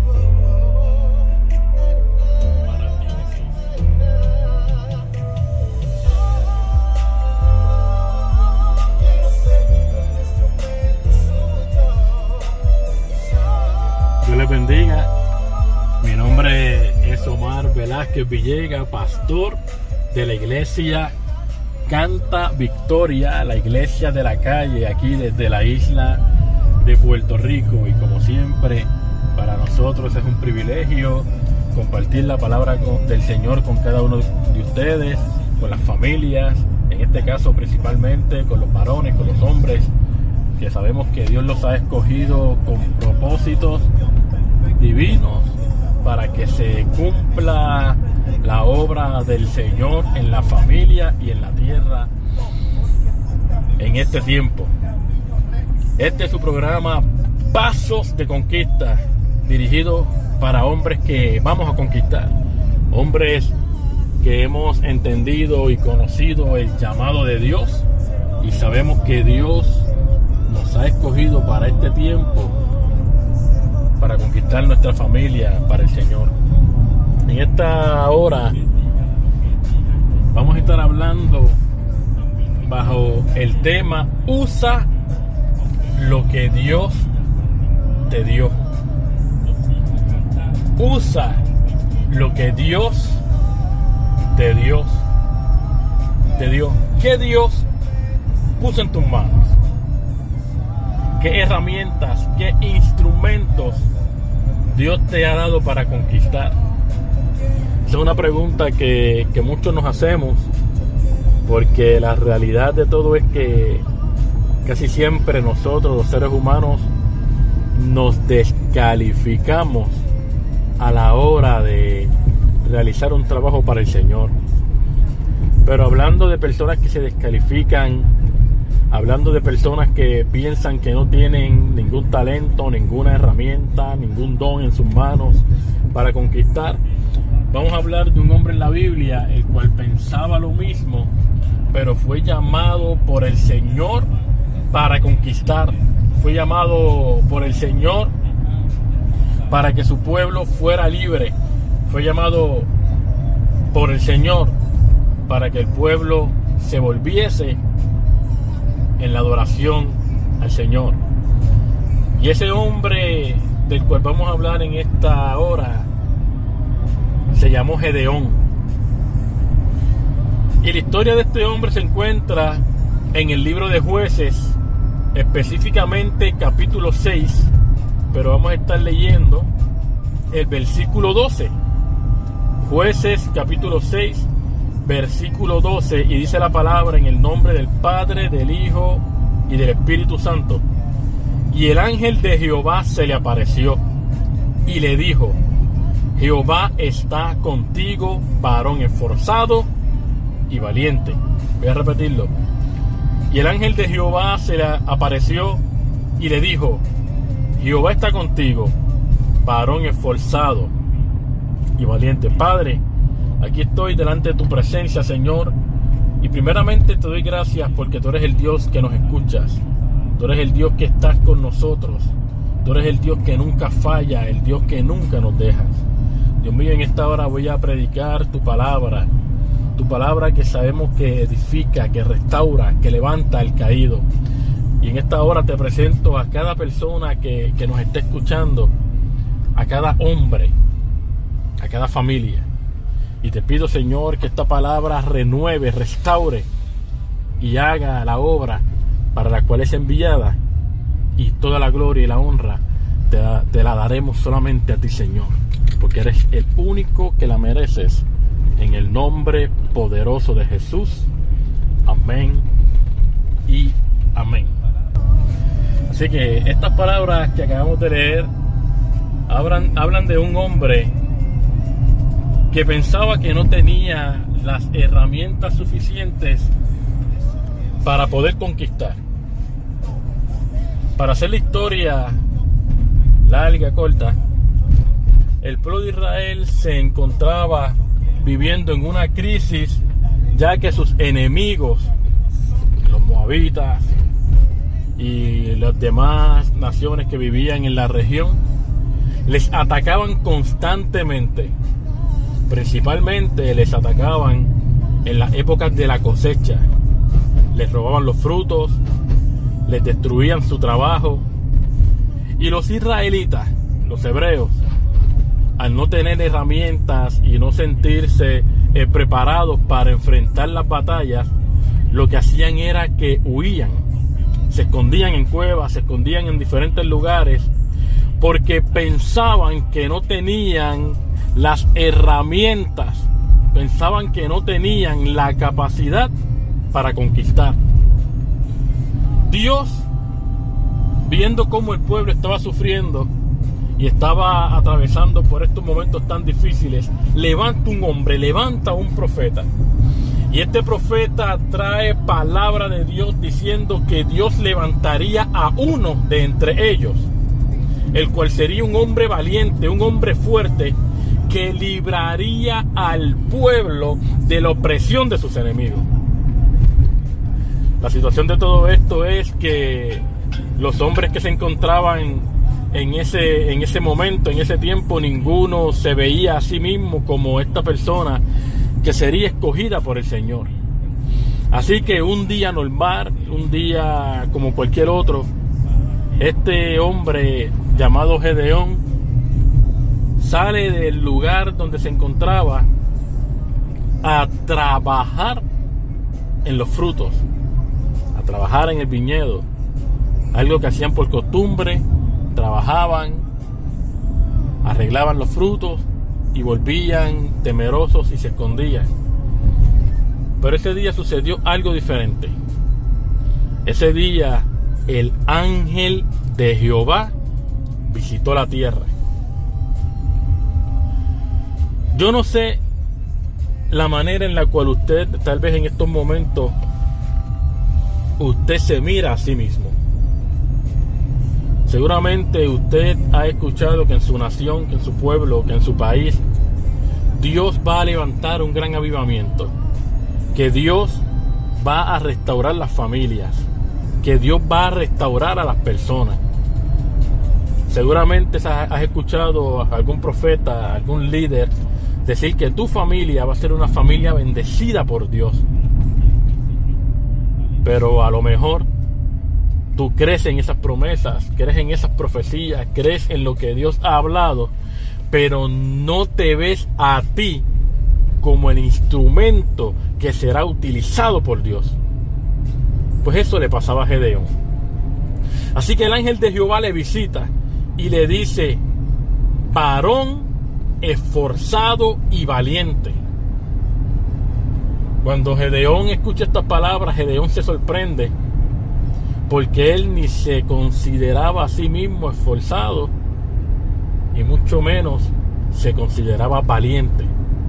Dios les bendiga. Mi nombre es Omar Velázquez Villegas, pastor de la iglesia Canta Victoria, la iglesia de la calle, aquí desde la isla de Puerto Rico. Y como siempre, para nosotros es un privilegio compartir la palabra del Señor con cada uno de ustedes, con las familias, en este caso principalmente con los varones, con los hombres, que sabemos que Dios los ha escogido con propósitos divinos para que se cumpla la obra del Señor en la familia y en la tierra. en este tiempo. Este es su programa Pasos de Conquista, dirigido para hombres que vamos a conquistar, hombres que hemos entendido y conocido el llamado de Dios y sabemos que Dios nos ha escogido para este tiempo, para conquistar nuestra familia para el Señor. En esta hora vamos a estar hablando bajo el tema usa lo que Dios te dio. Usa lo que Dios te dio. Te dio. ¿Qué Dios puso en tus manos? ¿Qué herramientas, qué instrumentos Dios te ha dado para conquistar? Esa es una pregunta que, que muchos nos hacemos, porque la realidad de todo es que casi siempre nosotros, los seres humanos, nos descalificamos a la hora de realizar un trabajo para el Señor. Pero hablando de personas que se descalifican, hablando de personas que piensan que no tienen ningún talento, ninguna herramienta, ningún don en sus manos para conquistar, vamos a hablar de un hombre en la Biblia el cual pensaba lo mismo, pero fue llamado por el Señor para conquistar. Fue llamado por el Señor para que su pueblo fuera libre. Fue llamado por el Señor para que el pueblo se volviese en la adoración al Señor. Y ese hombre del cual vamos a hablar en esta hora se llamó Gedeón. Y la historia de este hombre se encuentra en el libro de Jueces, específicamente capítulo seis, pero vamos a estar leyendo el versículo doce. Jueces capítulo seis, versículo doce, y dice la palabra: en el nombre del Padre, del Hijo y del Espíritu Santo. Y el ángel de Jehová se le apareció y le dijo: Jehová está contigo, varón esforzado y valiente. Voy a repetirlo. Y el ángel de Jehová se le apareció y le dijo: Jehová está contigo, varón esforzado y valiente. Padre, aquí estoy delante de tu presencia, Señor, y primeramente te doy gracias porque tú eres el Dios que nos escuchas. Tú eres el Dios que estás con nosotros. Tú eres el Dios que nunca falla, el Dios que nunca nos dejas. Dios mío, en esta hora voy a predicar tu palabra. Tu palabra que sabemos que edifica, que restaura, que levanta al caído. Y en esta hora te presento a cada persona que, que nos esté escuchando, a cada hombre, a cada familia. Y te pido, Señor, que esta palabra renueve, restaure y haga la obra para la cual es enviada. Y toda la gloria y la honra te, te la daremos solamente a ti, Señor, porque eres el único que la mereces. En el nombre poderoso de Jesús. Amén y amén. Así que estas palabras que acabamos de leer hablan, hablan de un hombre que pensaba que no tenía las herramientas suficientes para poder conquistar. Para hacer la historia larga, corta, el pueblo de Israel se encontraba viviendo en una crisis, ya que sus enemigos, los moabitas y las demás naciones que vivían en la región, les atacaban constantemente. Principalmente les atacaban en las épocas de la cosecha. Les robaban los frutos, les destruían su trabajo. Y los israelitas, los hebreos, al no tener herramientas y no sentirse eh, preparados para enfrentar las batallas, lo que hacían era que huían, se escondían en cuevas, se escondían en diferentes lugares, porque pensaban que no tenían las herramientas, pensaban que no tenían la capacidad para conquistar. Dios, viendo cómo el pueblo estaba sufriendo y estaba atravesando por estos momentos tan difíciles, levanta un hombre, levanta un profeta. Y este profeta trae palabra de Dios diciendo que Dios levantaría a uno de entre ellos, el cual sería un hombre valiente, un hombre fuerte, que libraría al pueblo de la opresión de sus enemigos. La situación de todo esto es que los hombres que se encontraban en ese, en ese momento, en ese tiempo, ninguno se veía a sí mismo como esta persona que sería escogida por el Señor. Así que un día normal, un día como cualquier otro, este hombre llamado Gedeón sale del lugar donde se encontraba a trabajar en los frutos, a trabajar en el viñedo, algo que hacían por costumbre. Trabajaban, arreglaban los frutos y volvían temerosos y se escondían. Pero ese día sucedió algo diferente. Ese día el ángel de Jehová visitó la tierra. Yo no sé la manera en la cual usted, tal vez en estos momentos, usted se mira a sí mismo. Seguramente usted ha escuchado que en su nación, que en su pueblo, que en su país, Dios va a levantar un gran avivamiento, que Dios va a restaurar las familias, que Dios va a restaurar a las personas. Seguramente has escuchado a algún profeta, a algún líder decir que tu familia va a ser una familia bendecida por Dios. Pero a lo mejor tú crees en esas promesas, crees en esas profecías, crees en lo que Dios ha hablado, pero no te ves a ti como el instrumento que será utilizado por Dios. Pues eso le pasaba a Gedeón. Así que el ángel de Jehová le visita y le dice: varón esforzado y valiente. Cuando Gedeón escucha estas palabras, Gedeón se sorprende, porque él ni se consideraba a sí mismo esforzado y mucho menos se consideraba valiente.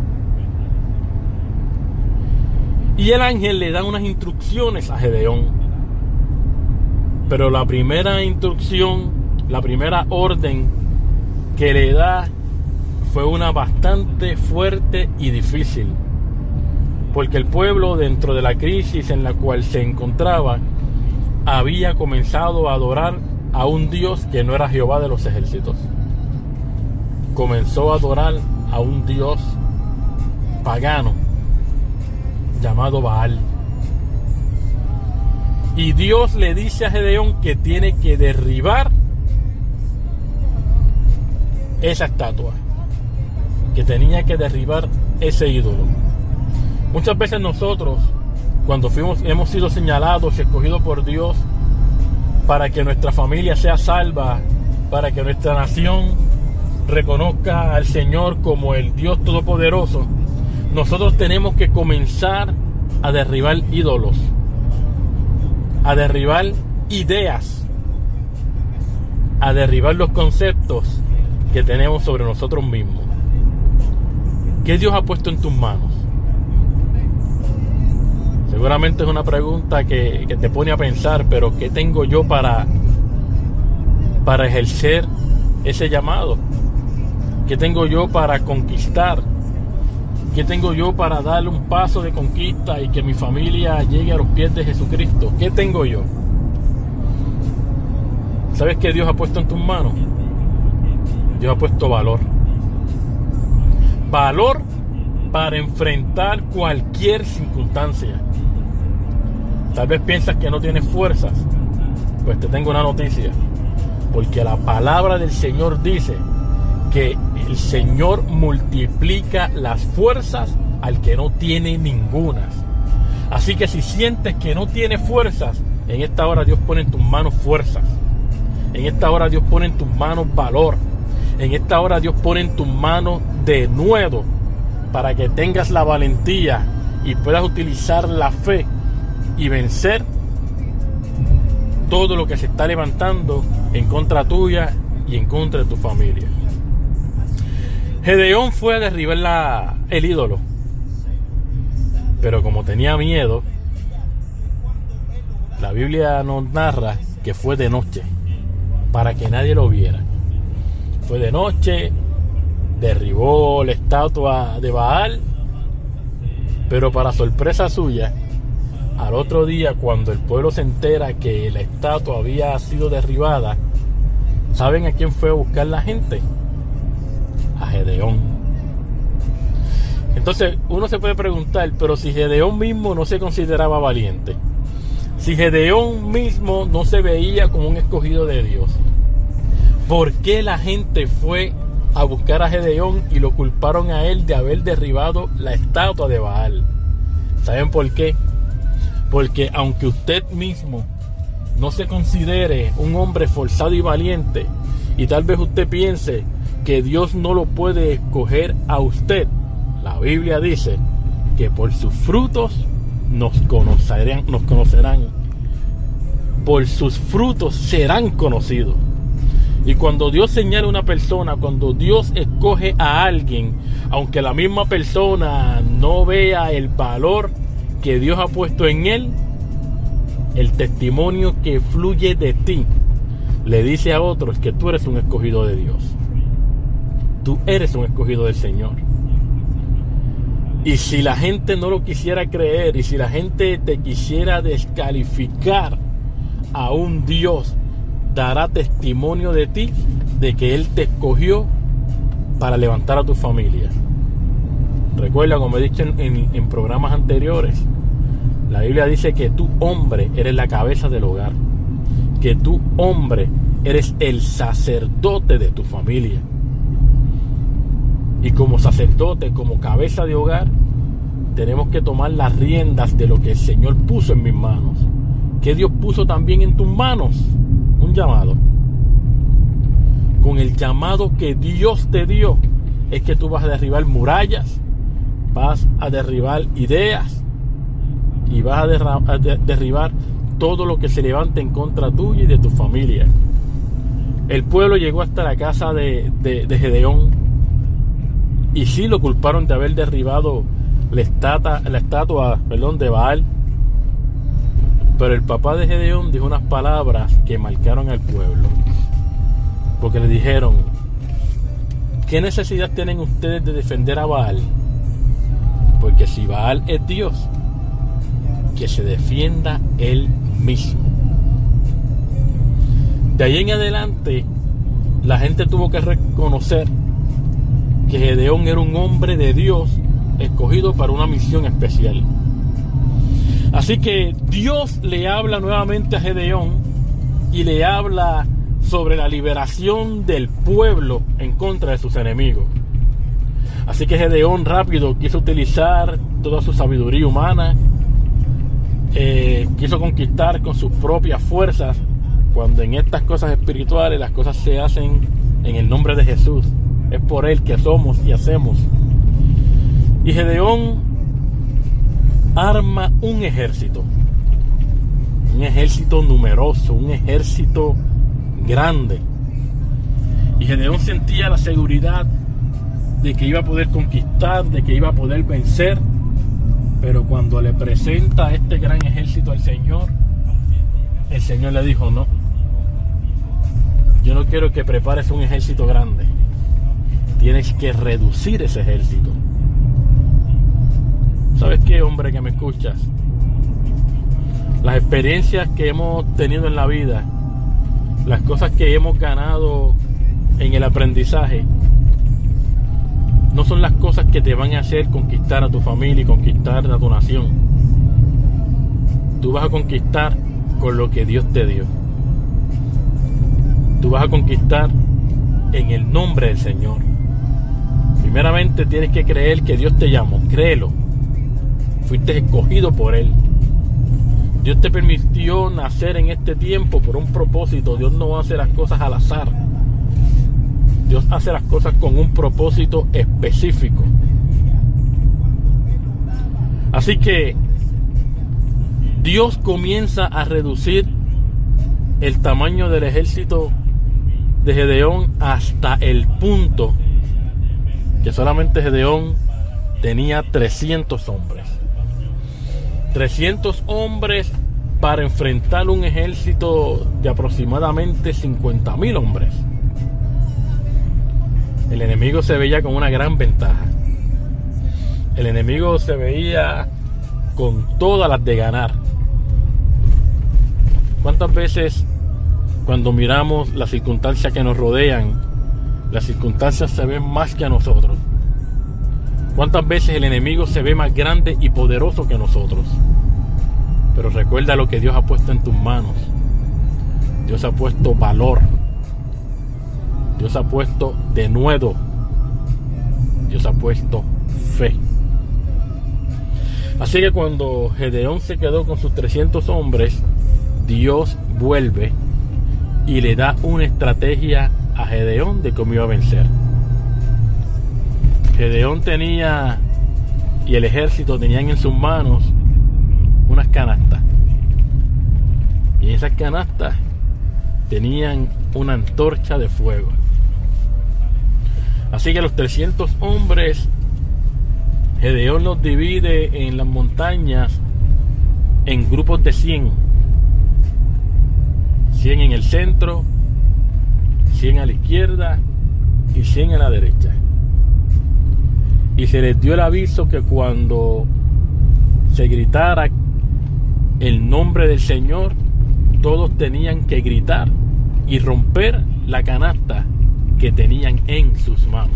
Y el ángel le da unas instrucciones a Gedeón, pero la primera instrucción, la primera orden que le da fue una bastante fuerte y difícil, porque el pueblo, dentro de la crisis en la cual se encontraba, había comenzado a adorar a un Dios que no era Jehová de los ejércitos. Comenzó a adorar a un Dios pagano llamado Baal. Y Dios le dice a Gedeón que tiene que derribar esa estatua, que tenía que derribar ese ídolo. Muchas veces nosotros, cuando fuimos, hemos sido señalados y escogidos por Dios para que nuestra familia sea salva, para que nuestra nación reconozca al Señor como el Dios Todopoderoso, nosotros tenemos que comenzar a derribar ídolos, a derribar ideas, a derribar los conceptos que tenemos sobre nosotros mismos. ¿Qué Dios ha puesto en tus manos? Seguramente es una pregunta que, que te pone a pensar, pero ¿qué tengo yo para, para ejercer ese llamado? ¿Qué tengo yo para conquistar? ¿Qué tengo yo para darle un paso de conquista y que mi familia llegue a los pies de Jesucristo? ¿Qué tengo yo? ¿Sabes qué Dios ha puesto en tus manos? Dios ha puesto valor. Valor para enfrentar cualquier circunstancia. Tal vez piensas que no tienes fuerzas. Pues te tengo una noticia. Porque la palabra del Señor dice que el Señor multiplica las fuerzas al que no tiene ningunas. Así que si sientes que no tienes fuerzas, en esta hora Dios pone en tus manos fuerzas. En esta hora Dios pone en tus manos valor. En esta hora Dios pone en tus manos denuedo, para que tengas la valentía y puedas utilizar la fe y vencer todo lo que se está levantando en contra tuya y en contra de tu familia. Gedeón fue a derribar la, el ídolo. Pero como tenía miedo, la Biblia nos narra que fue de noche, para que nadie lo viera. Fue de noche, derribó la estatua de Baal, pero para sorpresa suya, al otro día, cuando el pueblo se entera que la estatua había sido derribada, ¿saben a quién fue a buscar la gente? A Gedeón. Entonces uno se puede preguntar, pero si Gedeón mismo no se consideraba valiente, si Gedeón mismo no se veía como un escogido de Dios, ¿por qué la gente fue a buscar a Gedeón y lo culparon a él de haber derribado la estatua de Baal? ¿Saben por qué? Porque aunque usted mismo no se considere un hombre forzado y valiente, y tal vez usted piense que Dios no lo puede escoger a usted, la Biblia dice que por sus frutos nos conocerán, nos conocerán. Por sus frutos serán conocidos. Y cuando Dios señala a una persona, cuando Dios escoge a alguien, aunque la misma persona no vea el valor que Dios ha puesto en él, el testimonio que fluye de ti le dice a otros que tú eres un escogido de Dios. Tú eres un escogido del Señor. Y si la gente no lo quisiera creer, y si la gente te quisiera descalificar, aún Dios dará testimonio de ti, de que Él te escogió para levantar a tu familia. Recuerda, como he dicho en, en, en programas anteriores, la Biblia dice que tú, hombre, eres la cabeza del hogar, que tú, hombre, eres el sacerdote de tu familia. Y como sacerdote, como cabeza de hogar, tenemos que tomar las riendas de lo que el Señor puso en mis manos, que Dios puso también en tus manos. Un llamado. Con el llamado que Dios te dio, es que tú vas a derribar murallas, vas a derribar ideas y vas a, derra- a de- derribar todo lo que se levante en contra tuya y de tu familia. El pueblo llegó hasta la casa de, de, de Gedeón, y sí lo culparon de haber derribado la estatua, la estatua perdón, de Baal. Pero el papá de Gedeón dijo unas palabras que marcaron al pueblo, porque le dijeron: ¿qué necesidad tienen ustedes de defender a Baal? Porque si Baal es Dios, que se defienda él mismo. De ahí en adelante, la gente tuvo que reconocer que Gedeón era un hombre de Dios, escogido para una misión especial. Así que Dios le habla nuevamente a Gedeón y le habla sobre la liberación del pueblo en contra de sus enemigos. Así que Gedeón rápido quiso utilizar toda su sabiduría humana, eh, quiso conquistar con sus propias fuerzas, cuando en estas cosas espirituales las cosas se hacen en el nombre de Jesús. Es por Él que somos y hacemos. Y Gedeón arma un ejército, un ejército numeroso, un ejército grande. Y Gedeón sentía la seguridad de que iba a poder conquistar, de que iba a poder vencer. Pero cuando le presenta este gran ejército al Señor, el Señor le dijo: no, yo no quiero que prepares un ejército grande, tienes que reducir ese ejército. ¿Sabes qué, hombre que me escuchas? Las experiencias que hemos tenido en la vida, las cosas que hemos ganado en el aprendizaje, no son las cosas que te van a hacer conquistar a tu familia y conquistar a tu nación. Tú vas a conquistar con lo que Dios te dio. Tú vas a conquistar en el nombre del Señor. Primeramente tienes que creer que Dios te llamó. Créelo. Fuiste escogido por Él. Dios te permitió nacer en este tiempo por un propósito. Dios no hace las cosas al azar. Dios hace las cosas con un propósito específico. Así que Dios comienza a reducir el tamaño del ejército de Gedeón hasta el punto que solamente Gedeón tenía trescientos hombres. trescientos hombres para enfrentar un ejército de aproximadamente cincuenta mil hombres. El enemigo se veía con una gran ventaja. El enemigo se veía con todas las de ganar. ¿Cuántas veces cuando miramos las circunstancias que nos rodean, las circunstancias se ven más que a nosotros? ¿Cuántas veces el enemigo se ve más grande y poderoso que nosotros? Pero recuerda lo que Dios ha puesto en tus manos. Dios ha puesto valor. Dios ha puesto denuedo. Dios ha puesto fe. Así que cuando Gedeón se quedó con sus trescientos hombres, Dios vuelve y le da una estrategia a Gedeón de cómo iba a vencer. Gedeón tenía, y el ejército tenían en sus manos unas canastas. Y en esas canastas tenían una antorcha de fuego. Así que los trescientos hombres, Gedeón los divide en las montañas en grupos de cien. cien en el centro, cien a la izquierda y cien a la derecha. Y se les dio el aviso que cuando se gritara el nombre del Señor, todos tenían que gritar y romper la canasta que tenían en sus manos.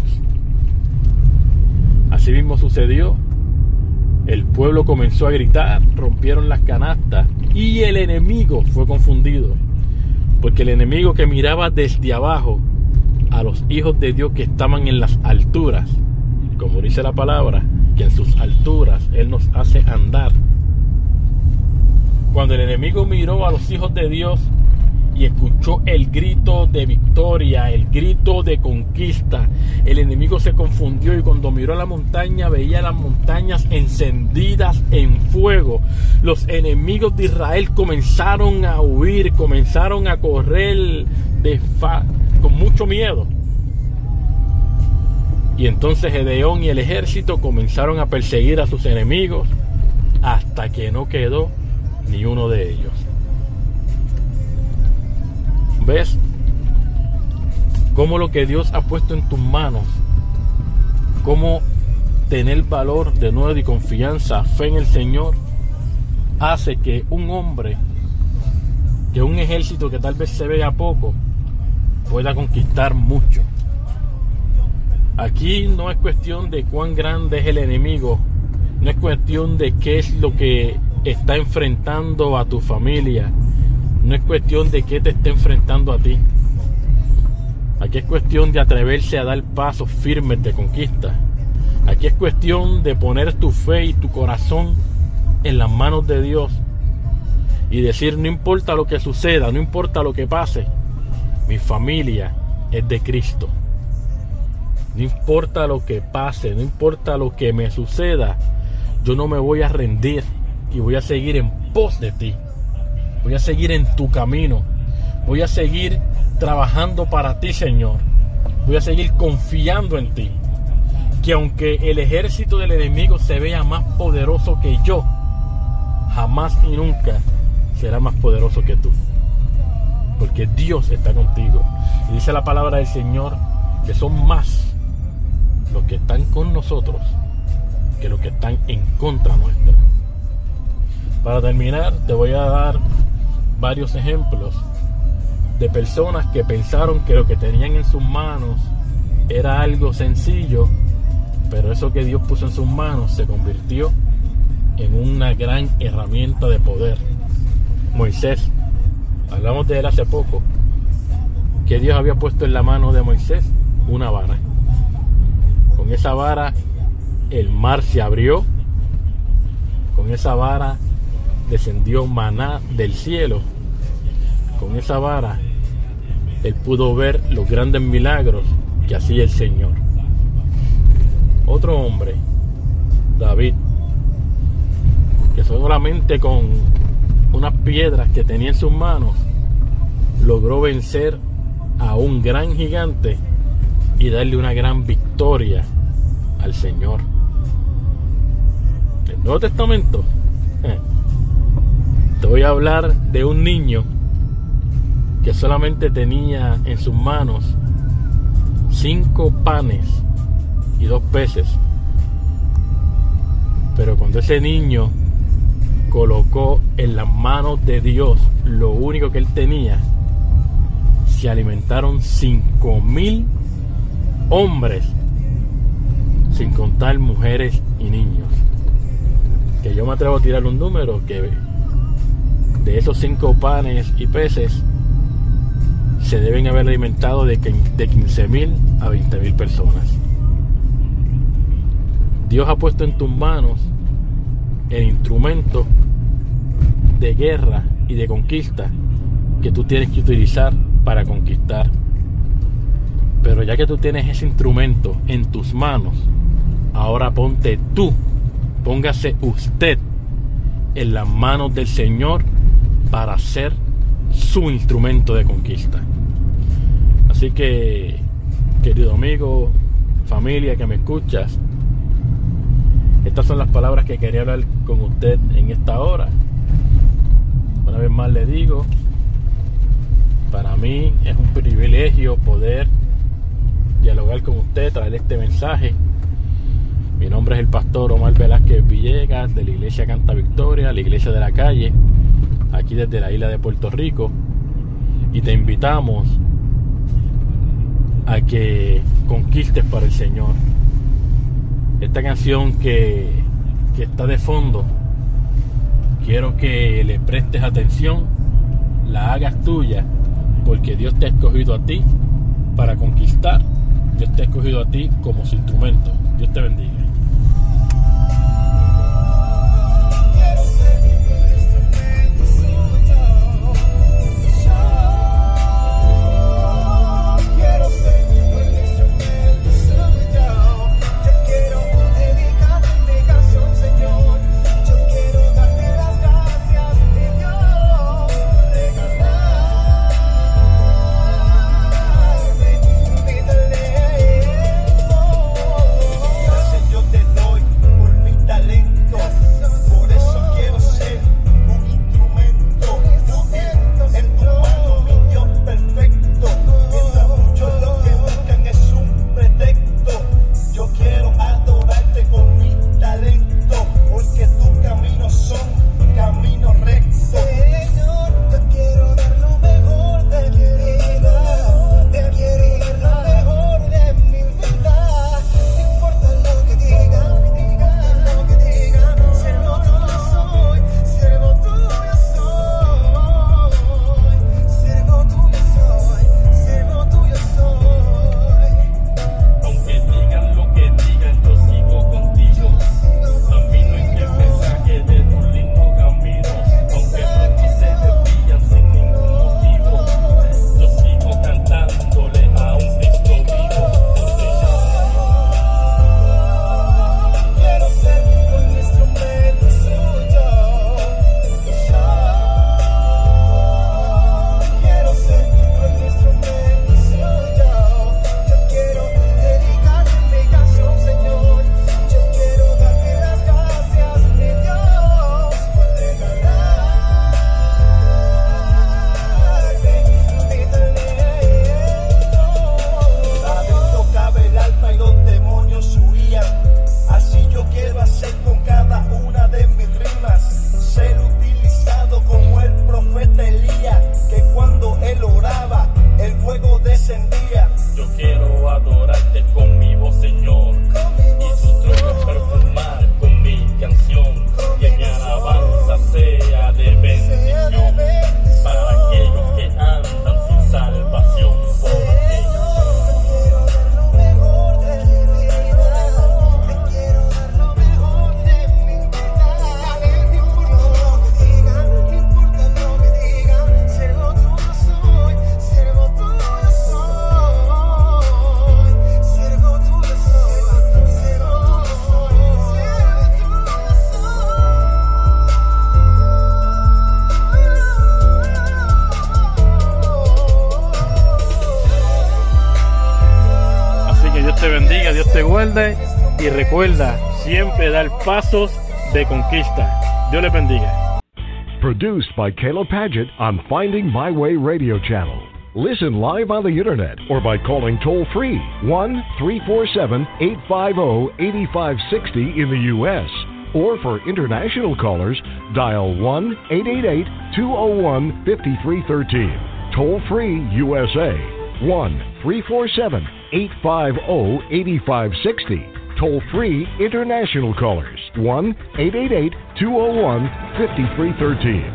Así mismo sucedió. El pueblo comenzó a gritar, rompieron las canastas y el enemigo fue confundido, porque el enemigo que miraba desde abajo a los hijos de Dios que estaban en las alturas, como dice la palabra, que en sus alturas Él nos hace andar. Cuando el enemigo miró a los hijos de Dios y escuchó el grito de victoria, el grito de conquista, el enemigo se confundió y cuando miró a la montaña veía las montañas encendidas en fuego. Los enemigos de Israel comenzaron a huir, comenzaron a correr de fa- con mucho miedo. Y entonces Gedeón y el ejército comenzaron a perseguir a sus enemigos hasta que no quedó ni uno de ellos. ¿Ves cómo lo que Dios ha puesto en tus manos, cómo tener valor de nuevo y confianza, fe en el Señor, hace que un hombre, que un ejército que tal vez se vea poco, pueda conquistar mucho? Aquí no es cuestión de cuán grande es el enemigo, no es cuestión de qué es lo que está enfrentando a tu familia, no es cuestión de qué te está enfrentando a ti. Aquí es cuestión de atreverse a dar pasos firmes de conquista. Aquí es cuestión de poner tu fe y tu corazón en las manos de Dios y decir: no importa lo que suceda, no importa lo que pase, mi familia es de Cristo. No importa lo que pase, no importa lo que me suceda, yo no me voy a rendir y voy a seguir en pos de ti. Voy a seguir en tu camino. Voy a seguir trabajando para ti, Señor. Voy a seguir confiando en ti. Que aunque el ejército del enemigo se vea más poderoso que yo, jamás y nunca será más poderoso que tú. Porque Dios está contigo. Y dice la palabra del Señor que son más los que están con nosotros que los que están en contra nuestra. Para terminar, te voy a dar varios ejemplos de personas que pensaron que lo que tenían en sus manos era algo sencillo, pero eso que Dios puso en sus manos se convirtió en una gran herramienta de poder. Moisés, hablamos de él hace poco, que Dios había puesto en la mano de Moisés una vara. Con esa vara el mar se abrió, con esa vara descendió maná del cielo, con esa vara él pudo ver los grandes milagros que hacía el Señor. Otro hombre, David, que solamente con unas piedras que tenía en sus manos logró vencer a un gran gigante y darle una gran victoria al Señor. El Nuevo Testamento, eh, Te voy a hablar de un niño que solamente tenía en sus manos cinco panes y dos peces. Pero cuando ese niño colocó en las manos de Dios lo único que él tenía, se alimentaron cinco mil hombres, sin contar mujeres y niños. Que yo me atrevo a tirar un número que de esos cinco panes y peces se deben haber alimentado de quince mil a veinte mil personas. Dios ha puesto en tus manos el instrumento de guerra y de conquista que tú tienes que utilizar para conquistar. Pero ya que tú tienes ese instrumento en tus manos, ahora ponte tú, póngase usted en las manos del Señor para ser su instrumento de conquista. Así que, querido amigo, familia que me escuchas, estas son las palabras que quería hablar con usted en esta hora. Una vez más le digo, para mí es un privilegio poder dialogar con usted, traer este mensaje. Mi nombre es el pastor Omar Velázquez Villegas, de la iglesia Canta Victoria, la iglesia de la calle, aquí desde la isla de Puerto Rico, y te invitamos a que conquistes para el Señor. Esta canción que, que está de fondo, quiero que le prestes atención, la hagas tuya, porque Dios te ha escogido a ti para conquistar. Dios te ha escogido a ti como su instrumento. Dios te bendiga. Y recuerda siempre dar pasos de conquista. Dios les bendiga. Produced by Caleb Paget on Finding My Way Radio Channel. Listen live on the internet or by calling toll-free one three four seven, eight five zero, eight five six zero in the U S Or for international callers, dial one eight eight eight, two zero one, five three one three. Toll-free U S A, one three four seven, eight five zero, eight five six zero. Toll-free international callers, one eight eight eight, two zero one, five three one three.